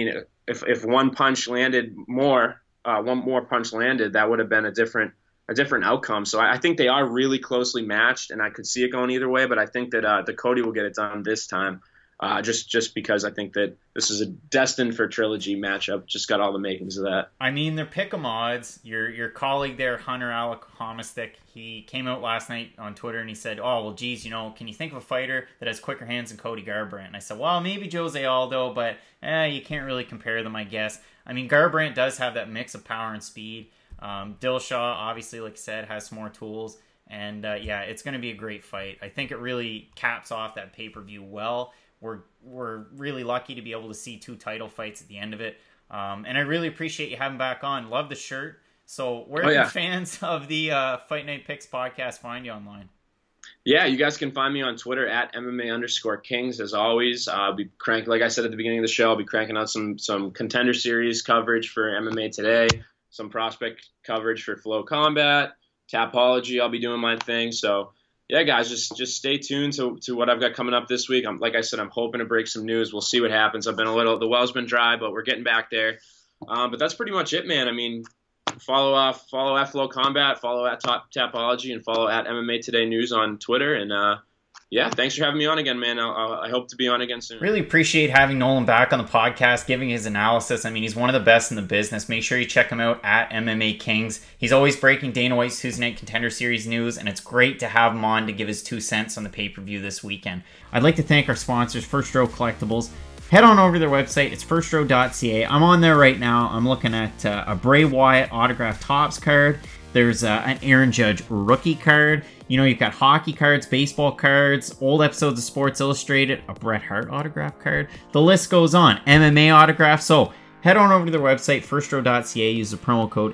if one punch landed more, one more punch landed, that would have been a different outcome. So I think they are really closely matched, and I could see it going either way. But I think that the Cody will get it done this time, just because I think that this is a destined for trilogy matchup. Just got all the makings of that. They're pick'em odds. Your colleague there, Hunter Alec Homistick, he came out last night on Twitter and he said, "Oh well, geez, can you think of a fighter that has quicker hands than Cody Garbrandt?" And I said, "Well, maybe Jose Aldo, but you can't really compare them, I guess." Garbrandt does have that mix of power and speed. Dillashaw, obviously, like I said, has some more tools. And, it's going to be a great fight. I think it really caps off that pay-per-view well. We're really lucky to be able to see two title fights at the end of it. And I really appreciate you having back on. Love the shirt. So where can fans of the Fight Night Picks podcast find you online? Yeah, you guys can find me on Twitter at MMA_Kings. As always, I'll be cranking, like I said at the beginning of the show, I'll be cranking out some Contender Series coverage for MMA Today, some prospect coverage for Flow Combat, Tapology. I'll be doing my thing. So, yeah, guys, just stay tuned to what I've got coming up this week. Like I said, I'm hoping to break some news. We'll see what happens. The well's been dry, but we're getting back there. But that's pretty much it, man. I mean, follow at Flow Combat, follow at Tapology, and follow at MMA Today News on Twitter. And yeah, thanks for having me on again, man. I hope to be on again soon. Really appreciate having Nolan back on the podcast, giving his analysis. I mean, he's one of the best in the business. Make sure you check him out at MMA Kings. He's always breaking Dana White's Tuesday Night Contender Series news, and it's great to have him on to give his 2 cents on the pay-per-view this weekend. I'd like to thank our sponsors, First Row Collectibles. Head on over to their website. It's firstrow.ca. I'm on there right now. I'm looking at a Bray Wyatt autographed Topps card. There's an Aaron Judge rookie card. You know, you've got hockey cards, baseball cards, old episodes of Sports Illustrated, a Bret Hart autograph card. The list goes on. MMA autographs. So head on over to their website, firstrow.ca. Use the promo code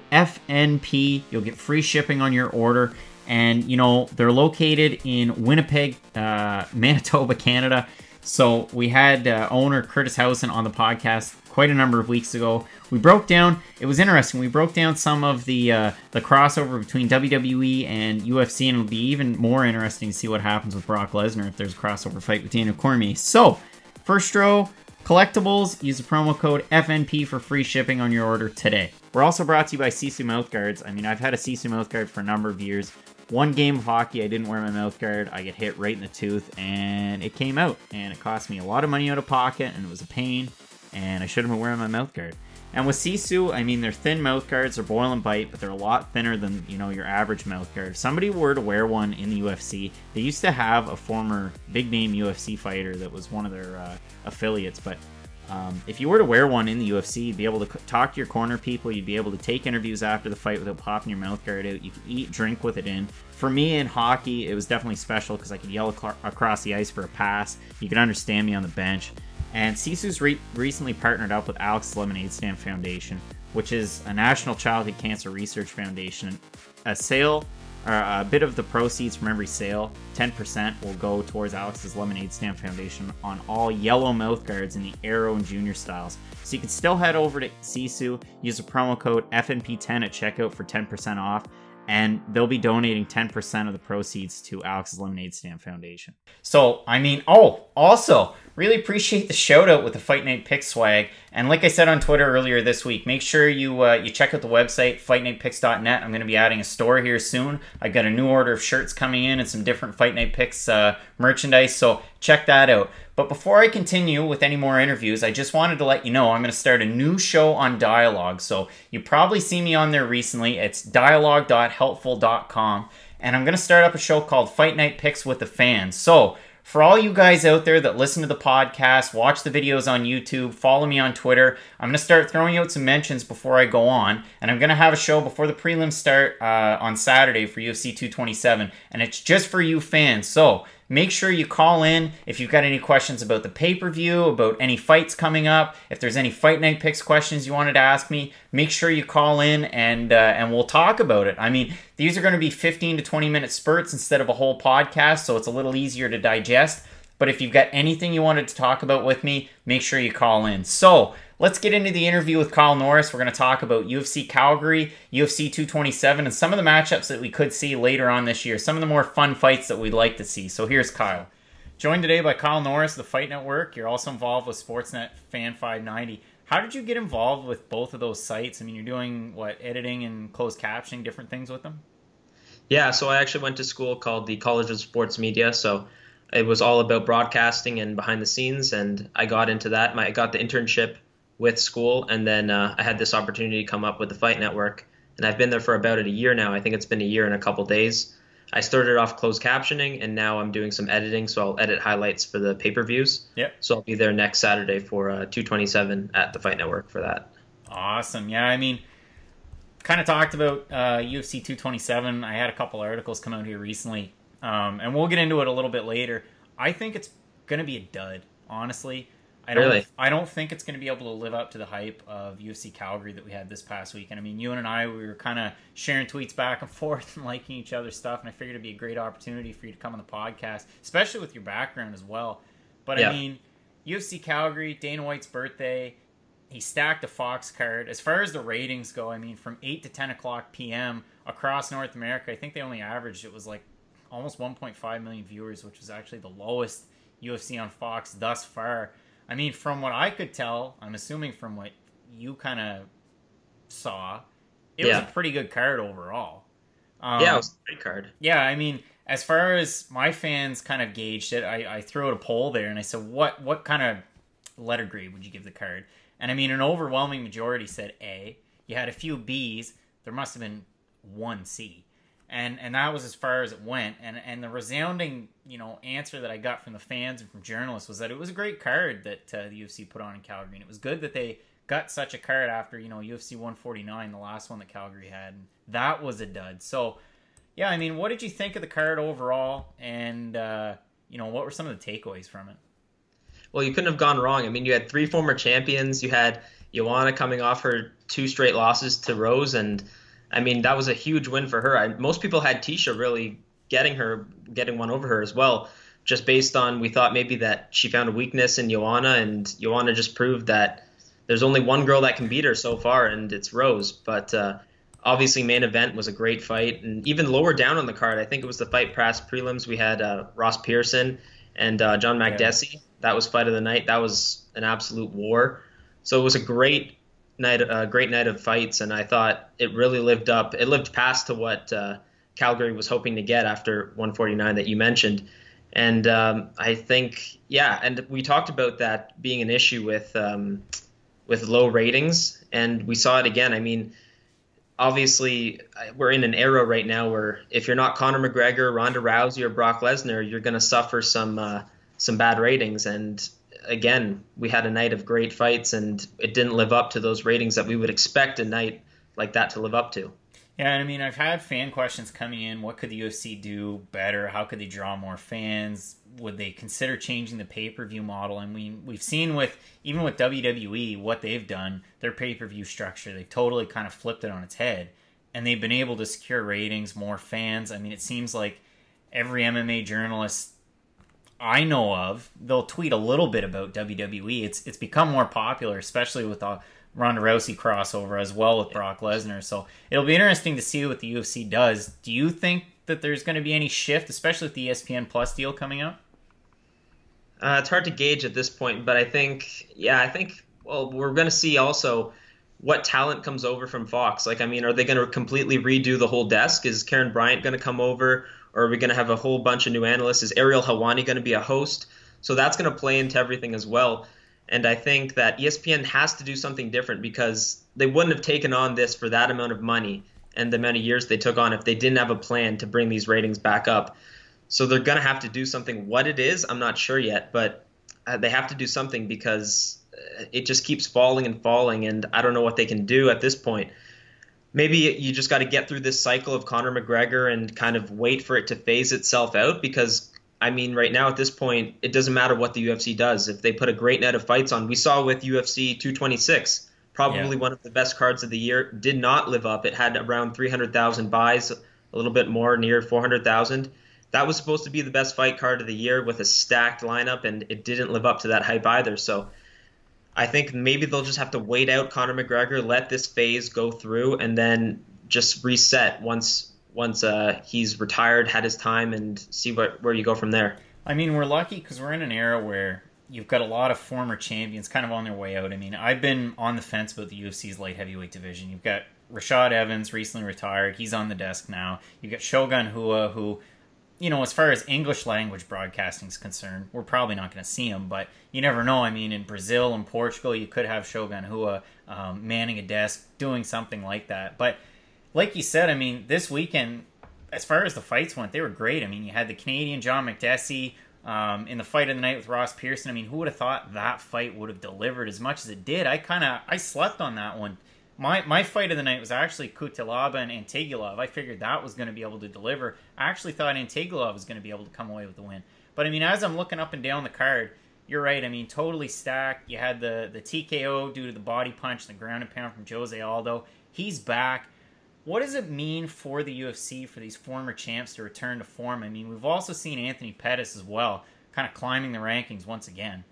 FNP. You'll get free shipping on your order. And, you know, they're located in Winnipeg, Manitoba, Canada. So we had owner Curtis Housen on the podcast quite a number of weeks ago. We broke down, it was interesting, we broke down some of the crossover between WWE and UFC, and it'll be even more interesting to see what happens with Brock Lesnar if there's a crossover fight with Daniel Cormier. So, First Row Collectibles, use the promo code FNP for free shipping on your order today. We're also brought to you by Sisu Mouthguards. I mean, I've had a Sisu Mouthguard for a number of years. One game of hockey, I didn't wear my mouthguard. I get hit right in the tooth, and it came out. And it cost me a lot of money out of pocket, and it was a pain, and I should have been wearing my mouthguard. And with Sisu, I mean, they're thin mouthguards, they're boil and bite, but they're a lot thinner than, you know, your average mouthguard. If somebody were to wear one in the UFC, they used to have a former big-name UFC fighter that was one of their affiliates, but if you were to wear one in the UFC, you'd be able to talk to your corner people, you'd be able to take interviews after the fight without popping your mouthguard out, you could eat, drink with it in. For me in hockey, it was definitely special because I could yell across the ice for a pass, you could understand me on the bench. And Sisu's recently partnered up with Alex's Lemonade Stand Foundation, which is a National Childhood Cancer Research Foundation. A bit of the proceeds from every sale, 10%, will go towards Alex's Lemonade Stand Foundation on all yellow mouthguards in the Aero and Junior styles. So you can still head over to Sisu, use the promo code FNP10 at checkout for 10% off, and they'll be donating 10% of the proceeds to Alex's Lemonade Stand Foundation. So, I mean, also, really appreciate the shout out with the Fight Night Pick swag. And like I said on Twitter earlier this week, make sure you check out the website, fightnightpicks.net. I'm going to be adding a store here soon. I've got a new order of shirts coming in and some different Fight Night Picks merchandise, so check that out. But before I continue with any more interviews, I just wanted to let you know I'm going to start a new show on Dialogue. So you probably see me on there recently. It's dialogue.helpful.com. And I'm going to start up a show called Fight Night Picks with the Fans. So for all you guys out there that listen to the podcast, watch the videos on YouTube, follow me on Twitter, I'm going to start throwing out some mentions before I go on. And I'm going to have a show before the prelims start on Saturday for UFC 227. And it's just for you fans. So make sure you call in if you've got any questions about the pay-per-view, about any fights coming up. If there's any Fight Night Picks questions you wanted to ask me, make sure you call in and we'll talk about it. I mean, these are going to be 15 to 20-minute spurts instead of a whole podcast, so it's a little easier to digest. But if you've got anything you wanted to talk about with me, make sure you call in. So let's get into the interview with Kyle Norris. We're going to talk about UFC Calgary, UFC 227, and some of the matchups that we could see later on this year. Some of the more fun fights that we'd like to see. So here's Kyle. Joined today by Kyle Norris, the Fight Network. You're also involved with Sportsnet Fan 590. How did you get involved with both of those sites? I mean, you're doing, editing and closed captioning, different things with them? Yeah, so I actually went to school called the College of Sports Media, so it was all about broadcasting and behind the scenes, and I got into that. I got the internship with school, and then I had this opportunity to come up with the Fight Network, and I've been there for about a year now. I think it's been a year and a couple days. I started off closed captioning, and now I'm doing some editing, so I'll edit highlights for the pay-per-views. Yep. So I'll be there next Saturday for 227 at the Fight Network for that. Awesome. Yeah, I mean, kind of talked about UFC 227. I had a couple articles come out here recently, and we'll get into it a little bit later. I think it's going to be a dud, honestly. I don't think it's going to be able to live up to the hype of UFC Calgary that we had this past week. And I mean, you and I, we were kind of sharing tweets back and forth and liking each other's stuff. And I figured it'd be a great opportunity for you to come on the podcast, especially with your background as well. But I mean, UFC Calgary, Dana White's birthday, he stacked a Fox card. As far as the ratings go, I mean, from 8 to 10 o'clock p.m. across North America, I think they only averaged, it was like almost 1.5 million viewers, which was actually the lowest UFC on Fox thus far. I mean, from what I could tell, I'm assuming from what you kind of saw, it was a pretty good card overall. It was a great card. Yeah, I mean, as far as my fans kind of gauged it, I threw out a poll there, and I said, what kind of letter grade would you give the card? And I mean, an overwhelming majority said A. You had a few Bs. There must have been one C. And that was as far as it went. And the resounding, answer that I got from the fans and from journalists was that it was a great card that the UFC put on in Calgary. And it was good that they got such a card after, UFC 149, the last one that Calgary had. And that was a dud. So, yeah, I mean, what did you think of the card overall? And, what were some of the takeaways from it? Well, you couldn't have gone wrong. I mean, you had 3 former champions. You had Joanna coming off her 2 straight losses to Rose, and I mean, that was a huge win for her. Most people had Tisha really getting one over her as well, just based on, we thought maybe that she found a weakness in Joanna, and Joanna just proved that there's only one girl that can beat her so far, and it's Rose. But obviously, main event was a great fight, and even lower down on the card, I think it was the Fight Pass prelims, we had Ross Pearson and John Makdessi. That was fight of the night. That was an absolute war. So it was a great night of fights, and I thought it really lived up. It lived past to what Calgary was hoping to get after 149 that you mentioned. And I think, and we talked about that being an issue with low ratings, and we saw it again. I mean, obviously, we're in an era right now where if you're not Conor McGregor, Ronda Rousey, or Brock Lesnar, you're going to suffer some bad ratings. And again, we had a night of great fights, and it didn't live up to those ratings that we would expect a night like that to live up to. Yeah, and I mean, I've had fan questions coming in. What could the UFC do better? How could they draw more fans? Would they consider changing the pay-per-view model? I mean, we've seen even with WWE, what they've done, their pay-per-view structure, they've totally kind of flipped it on its head. And they've been able to secure ratings, more fans. I mean, it seems like every MMA journalist I know of, they'll tweet a little bit about WWE. It's become more popular, especially with the Ronda Rousey crossover as well with Brock Lesnar. So it'll be interesting to see what the UFC does. Do you think that there's going to be any shift, especially with the ESPN Plus deal coming up? It's hard to gauge at this point, but I think we're going to see also what talent comes over from Fox. Like, I mean, are they going to completely redo the whole desk? Is Karen Bryant going to come over? Or are we going to have a whole bunch of new analysts? Is Ariel Helwani going to be a host? So that's going to play into everything as well. And I think that ESPN has to do something different, because they wouldn't have taken on this for that amount of money and the amount of years they took on if they didn't have a plan to bring these ratings back up. So they're going to have to do something. What it is, I'm not sure yet, but they have to do something, because it just keeps falling and falling, and I don't know what they can do at this point. Maybe you just got to get through this cycle of Conor McGregor and kind of wait for it to phase itself out, because, I mean, right now at this point, it doesn't matter what the UFC does. If they put a great night of fights on, we saw with UFC 226, probably one of the best cards of the year, did not live up. It had around 300,000 buys, a little bit more, near 400,000. That was supposed to be the best fight card of the year with a stacked lineup, and it didn't live up to that hype either. So I think maybe they'll just have to wait out Conor McGregor, let this phase go through, and then just reset once he's retired, had his time, and see where you go from there. I mean, we're lucky because we're in an era where you've got a lot of former champions kind of on their way out. I mean, I've been on the fence about the UFC's light heavyweight division. You've got Rashad Evans, recently retired. He's on the desk now. You've got Shogun Rua, who, as far as English language broadcasting is concerned, we're probably not going to see him, but you never know. I mean, in Brazil and Portugal, you could have Shogun Rua manning a desk, doing something like that. But like you said, I mean, this weekend, as far as the fights went, they were great. I mean, you had the Canadian John Makdessi in the fight of the night with Ross Pearson. I mean, who would have thought that fight would have delivered as much as it did? I slept on that one. My fight of the night was actually Kutelaba and Antigulov. I figured that was going to be able to deliver. I actually thought Antigulov was going to be able to come away with the win. But I mean, as I'm looking up and down the card, you're right. I mean, totally stacked. You had the TKO due to the body punch, the ground and pound from Jose Aldo. He's back. What does it mean for the UFC for these former champs to return to form? I mean, we've also seen Anthony Pettis as well, kind of climbing the rankings once again.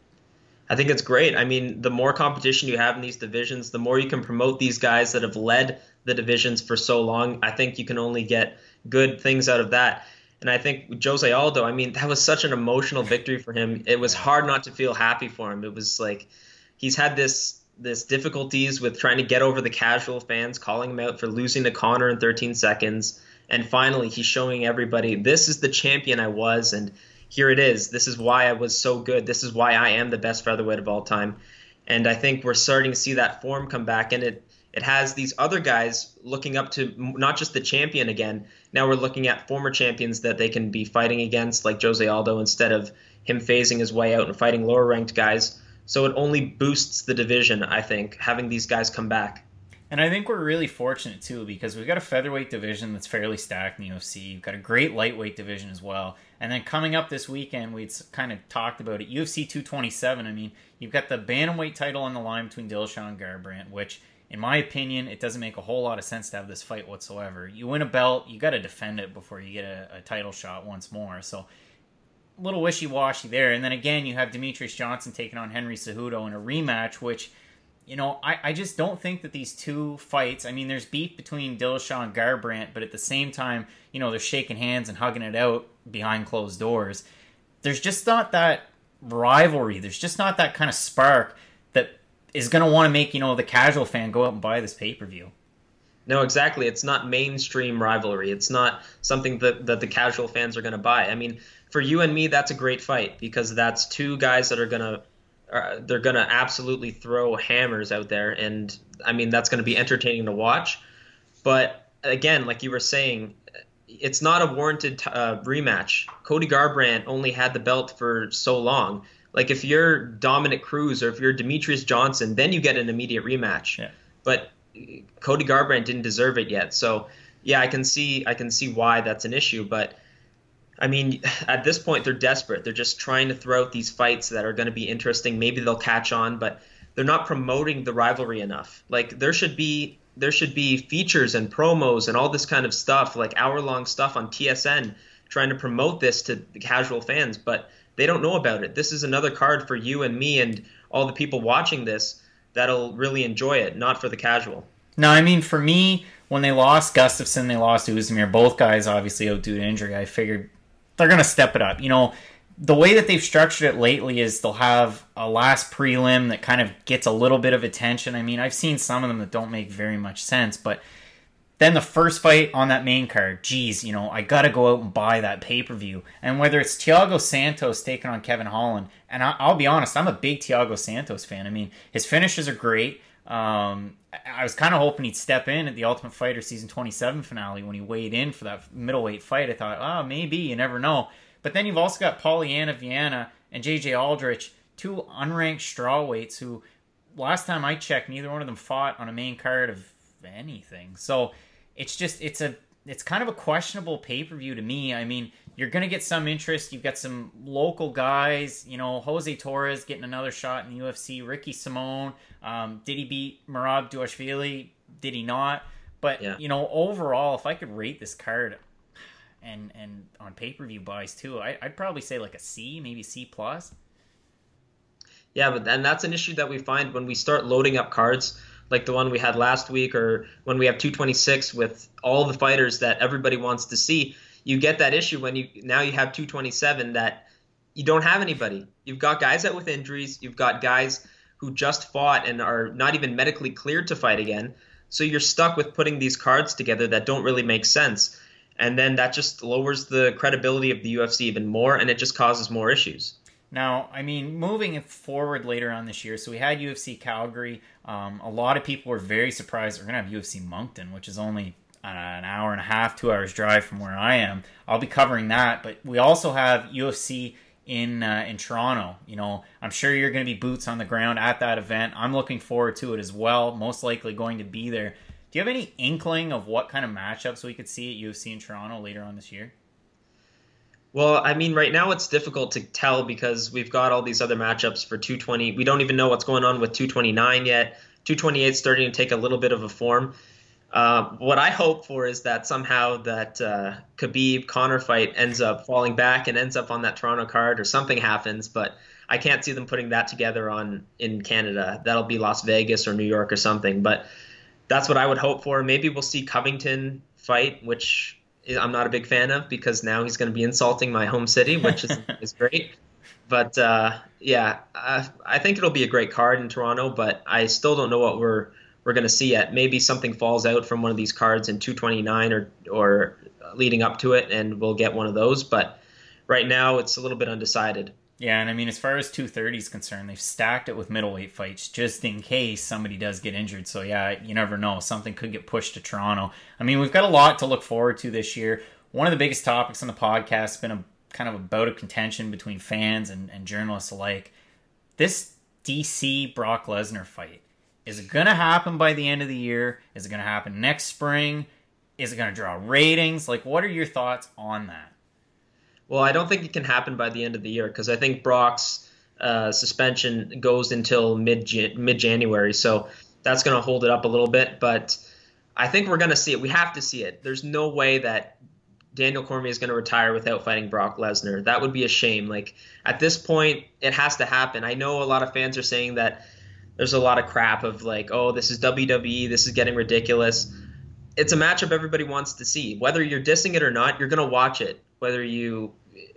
I think it's great. I mean, the more competition you have in these divisions, the more you can promote these guys that have led the divisions for so long. I think you can only get good things out of that. And I think Jose Aldo, I mean, that was such an emotional victory for him. It was hard not to feel happy for him. It was like he's had this difficulties with trying to get over the casual fans, calling him out for losing to Conor in 13 seconds. And finally, he's showing everybody, this is the champion I was, and here it is. This is why I was so good. This is why I am the best featherweight of all time. And I think we're starting to see that form come back, and it has these other guys looking up to not just the champion again. Now we're looking at former champions that they can be fighting against, like Jose Aldo, instead of him phasing his way out and fighting lower-ranked guys. So it only boosts the division, I think, having these guys come back. And I think we're really fortunate, too, because we've got a featherweight division that's fairly stacked in the UFC. You've got a great lightweight division as well. And then coming up this weekend, we'd kind of talked about it, UFC 227. I mean, you've got the bantamweight title on the line between Dillashaw and Garbrandt, which, in my opinion, it doesn't make a whole lot of sense to have this fight whatsoever. You win a belt, you got to defend it before you get a title shot once more. So a little wishy-washy there. And then again, you have Demetrius Johnson taking on Henry Cejudo in a rematch, which, you know, I just don't think that these two fights, I mean, there's beef between Dillashaw and Garbrandt, but at the same time, you know, they're shaking hands and hugging it out behind closed doors. There's just not that rivalry. There's just not that kind of spark that is going to want to make, you know, the casual fan go out and buy this pay-per-view. No, exactly. It's not mainstream rivalry. It's not something that the casual fans are going to buy. I mean, for you and me, that's a great fight because that's two guys that are they're going to absolutely throw hammers out there. And, I mean, that's going to be entertaining to watch. But, again, like you were saying, it's not a warranted rematch. Cody Garbrandt only had the belt for so long. Like, if you're Dominic Cruz or if you're Demetrius Johnson, then you get an immediate rematch. Yeah. But Cody Garbrandt didn't deserve it yet. So, yeah, I can see why that's an issue. But, I mean, at this point, they're desperate. They're just trying to throw out these fights that are going to be interesting. Maybe they'll catch on, but they're not promoting the rivalry enough. Like, there should be features and promos and all this kind of stuff, like hour-long stuff on TSN, trying to promote this to the casual fans, but they don't know about it. This is another card for you and me and all the people watching this that'll really enjoy it, not for the casual. No, I mean, for me, when they lost Gustafsson, they lost Uzumir, both guys obviously out due to injury, I figured they're going to step it up. You know, the way that they've structured it lately is they'll have a last prelim that kind of gets a little bit of attention. I mean, I've seen some of them that don't make very much sense, but then the first fight on that main card, geez, you know, I got to go out and buy that pay-per-view. And whether it's Thiago Santos taking on Kevin Holland, and I'll be honest, I'm a big Thiago Santos fan. I mean, his finishes are great. I was kind of hoping he'd step in at the Ultimate Fighter Season 27 finale when he weighed in for that middleweight fight. I thought, oh, maybe, you never know. But then you've also got Polyana Viana and JJ Aldrich, two unranked strawweights who, last time I checked, neither one of them fought on a main card of anything. So it's kind of a questionable pay-per-view to me. I mean, you're going to get some interest. You've got some local guys, you know, Jose Torres getting another shot in the UFC, Ricky Simone. Did he beat Merab Dvalishvili? Did he not? But, yeah, you know, overall, if I could rate this card and on pay-per-view buys too, I'd probably say like a C, maybe C+. Yeah, but and that's an issue that we find when we start loading up cards like the one we had last week, or when we have 226 with all the fighters that everybody wants to see. You get that issue when you have 227 that you don't have anybody. You've got guys out with injuries. You've got guys who just fought and are not even medically cleared to fight again. So you're stuck with putting these cards together that don't really make sense. And then that just lowers the credibility of the UFC even more, and it just causes more issues. Now, I mean, moving forward later on this year, so we had UFC Calgary. A lot of people were very surprised we're going to have UFC Moncton, which is only an hour and a half, 2 hours drive from where I am. I'll be covering that, but we also have UFC in Toronto. You know, I'm sure you're going to be boots on the ground at that event. I'm looking forward to it as well, most likely going to be there. Do you have any inkling of what kind of matchups we could see at UFC in Toronto later on this year? Well, I mean, right now it's difficult to tell because we've got all these other matchups for 220. We don't even know what's going on with 229 yet. 228 is starting to take a little bit of a form. What I hope for is that somehow that Khabib-Conor fight ends up falling back and ends up on that Toronto card, or something happens, but I can't see them putting that together in Canada. That'll be Las Vegas or New York or something, but that's what I would hope for. Maybe we'll see Covington fight, which I'm not a big fan of because now he's going to be insulting my home city, which is great. But yeah, I think it'll be a great card in Toronto, but I still don't know what we're going to see yet. Maybe something falls out from one of these cards in 229 or leading up to it, and we'll get one of those. But right now, it's a little bit undecided. Yeah, and I mean, as far as 230 is concerned, they've stacked it with middleweight fights just in case somebody does get injured. So yeah, you never know. Something could get pushed to Toronto. I mean, we've got a lot to look forward to this year. One of the biggest topics on the podcast has been a kind of a bout of contention between fans and journalists alike. This DC Brock Lesnar fight, is it going to happen by the end of the year? Is it going to happen next spring? Is it going to draw ratings? Like, what are your thoughts on that? Well, I don't think it can happen by the end of the year because I think Brock's suspension goes until mid-January. So that's going to hold it up a little bit. But I think we're going to see it. We have to see it. There's no way that Daniel Cormier is going to retire without fighting Brock Lesnar. That would be a shame. Like, at this point, it has to happen. I know a lot of fans are saying that there's a lot of crap of like, oh, this is WWE, this is getting ridiculous. It's a matchup everybody wants to see. Whether you're dissing it or not, you're going to watch it. Whether you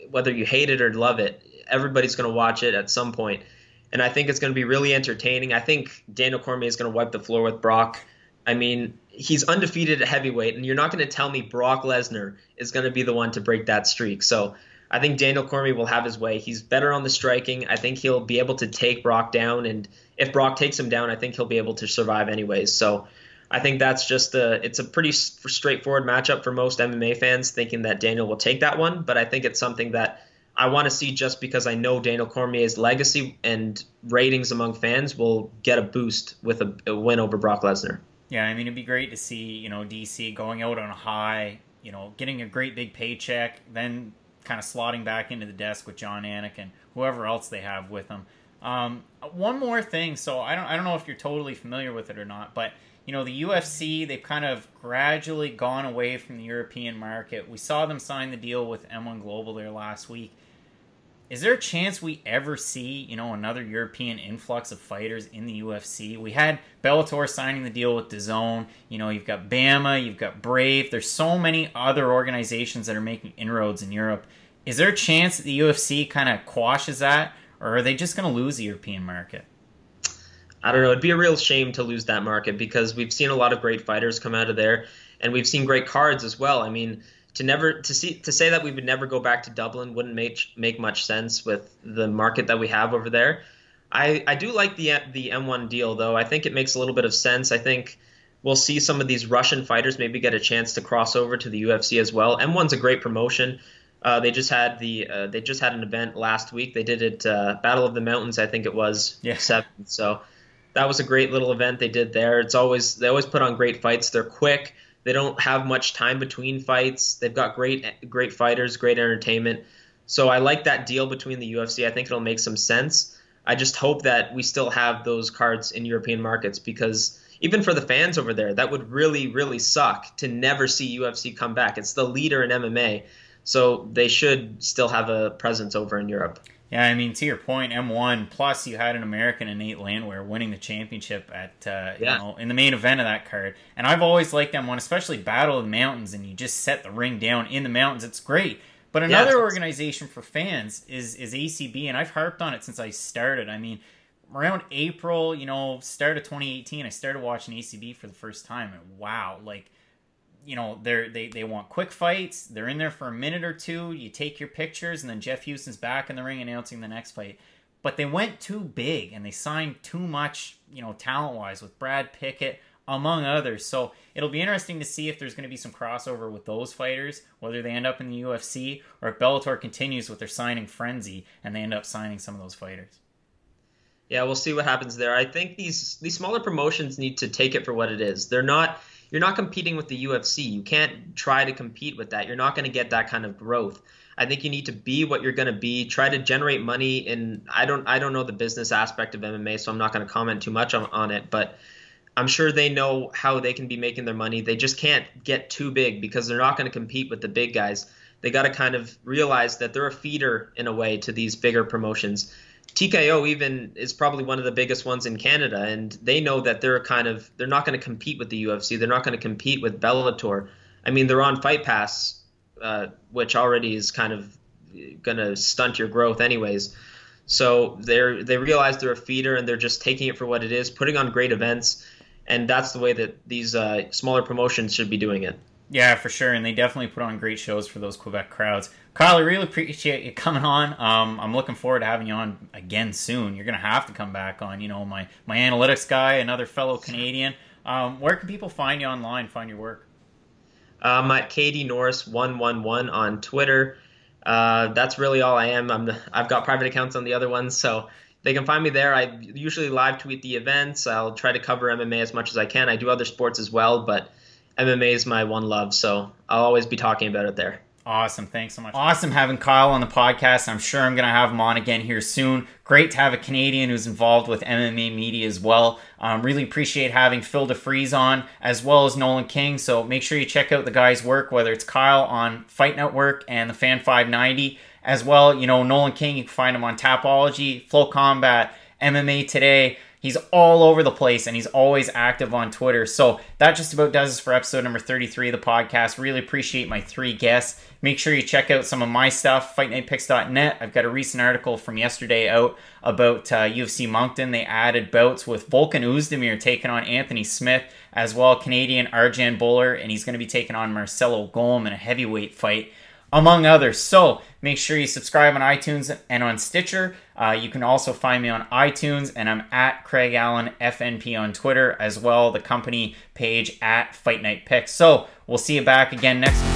hate it or love it, everybody's going to watch it at some point. And I think it's going to be really entertaining. I think Daniel Cormier is going to wipe the floor with Brock. I mean, he's undefeated at heavyweight, and you're not going to tell me Brock Lesnar is going to be the one to break that streak. So I think Daniel Cormier will have his way. He's better on the striking. I think he'll be able to take Brock down, and if Brock takes him down, I think he'll be able to survive anyways. So I think that's just it's a pretty straightforward matchup for most MMA fans, thinking that Daniel will take that one. But I think it's something that I want to see just because I know Daniel Cormier's legacy and ratings among fans will get a boost with a win over Brock Lesnar. Yeah, I mean, it'd be great to see, DC going out on a high, getting a great big paycheck, then kind of slotting back into the desk with John Anik and whoever else they have with them. One more thing, so I don't know if you're totally familiar with it or not, but the UFC, they've kind of gradually gone away from the European market. We saw them sign the deal with M1 Global there last week. Is there a chance we ever see, another European influx of fighters in the UFC? We had Bellator signing the deal with DAZN. You've got BAMMA, you've got Brave. There's so many other organizations that are making inroads in Europe. Is there a chance that the UFC kind of quashes that, or are they just going to lose the European market? I don't know. It'd be a real shame to lose that market because we've seen a lot of great fighters come out of there, and we've seen great cards as well. I mean, to say that we would never go back to Dublin wouldn't make much sense with the market that we have over there. I do like the M1 deal though. I think it makes a little bit of sense. I think we'll see some of these Russian fighters maybe get a chance to cross over to the UFC as well. M1's a great promotion. They just had an event last week. They did it Battle of the Mountains, I think it was 7. So that was a great little event they did there. They always put on great fights. They're quick. They don't have much time between fights. They've got great fighters, great entertainment. So I like that deal between the UFC. I think it'll make some sense. I just hope that we still have those cards in European markets because even for the fans over there, that would really, really suck to never see UFC come back. It's the leader in MMA, so they should still have a presence over in Europe. Yeah, I mean, to your point, M1, plus you had an American in Nate Landwehr winning the championship at in the main event of that card. And I've always liked M1, especially Battle of the Mountains, and you just set the ring down in the mountains. It's great. But another organization for fans is ACB, and I've harped on it since I started. I mean, around April, start of 2018, I started watching ACB for the first time, and wow, they want quick fights. They're in there for a minute or two. You take your pictures, and then Jeff Houston's back in the ring announcing the next fight. But they went too big, and they signed too much, talent-wise with Brad Pickett, among others. So it'll be interesting to see if there's going to be some crossover with those fighters, whether they end up in the UFC, or if Bellator continues with their signing frenzy, and they end up signing some of those fighters. Yeah, we'll see what happens there. I think these smaller promotions need to take it for what it is. You're not competing with the UFC. You can't try to compete with that. You're not going to get that kind of growth. I think you need to be what you're going to be. Try to generate money. And I don't know the business aspect of MMA, so I'm not going to comment too much on it. But I'm sure they know how they can be making their money. They just can't get too big because they're not going to compete with the big guys. They got to kind of realize that they're a feeder in a way to these bigger promotions. TKO even is probably one of the biggest ones in Canada, and they know that they're not going to compete with the UFC. They're not going to compete with Bellator. I mean, they're on Fight Pass, which already is kind of going to stunt your growth anyways. So they realize they're a feeder, and they're just taking it for what it is, putting on great events, and that's the way that these smaller promotions should be doing it. Yeah, for sure, and they definitely put on great shows for those Quebec crowds. Kyle, I really appreciate you coming on. I'm looking forward to having you on again soon. You're going to have to come back on, my analytics guy, another fellow Canadian. Where can people find you online, find your work? I'm at KD Norris 111 on Twitter. That's really all I am. I've got private accounts on the other ones, so they can find me there. I usually live tweet the events. I'll try to cover MMA as much as I can. I do other sports as well, but MMA is my one love, so I'll always be talking about it there. Awesome. Thanks so much. Awesome having Kyle on the podcast. I'm sure I'm going to have him on again here soon. Great to have a Canadian who's involved with MMA media as well. Really appreciate having Phil DeFries on, as well as Nolan King. So make sure you check out the guys' work, whether it's Kyle on Fight Network and the Fan 590, as well, Nolan King, you can find him on Tapology, Flow Combat, MMA Today. He's all over the place, and he's always active on Twitter. So that just about does it for episode number 33 of the podcast. Really appreciate my 3 guests. Make sure you check out some of my stuff, FightNightPicks.net. I've got a recent article from yesterday out about UFC Moncton. They added bouts with Volkan Oezdemir taking on Anthony Smith, as well Canadian Arjan Bowler, and he's going to be taking on Marcelo Golm in a heavyweight fight, among others. So make sure you subscribe on iTunes and on Stitcher. You can also find me on iTunes, and I'm at Craig Allen FNP on Twitter, as well the company page at Fight Night Picks. So we'll see you back again next week.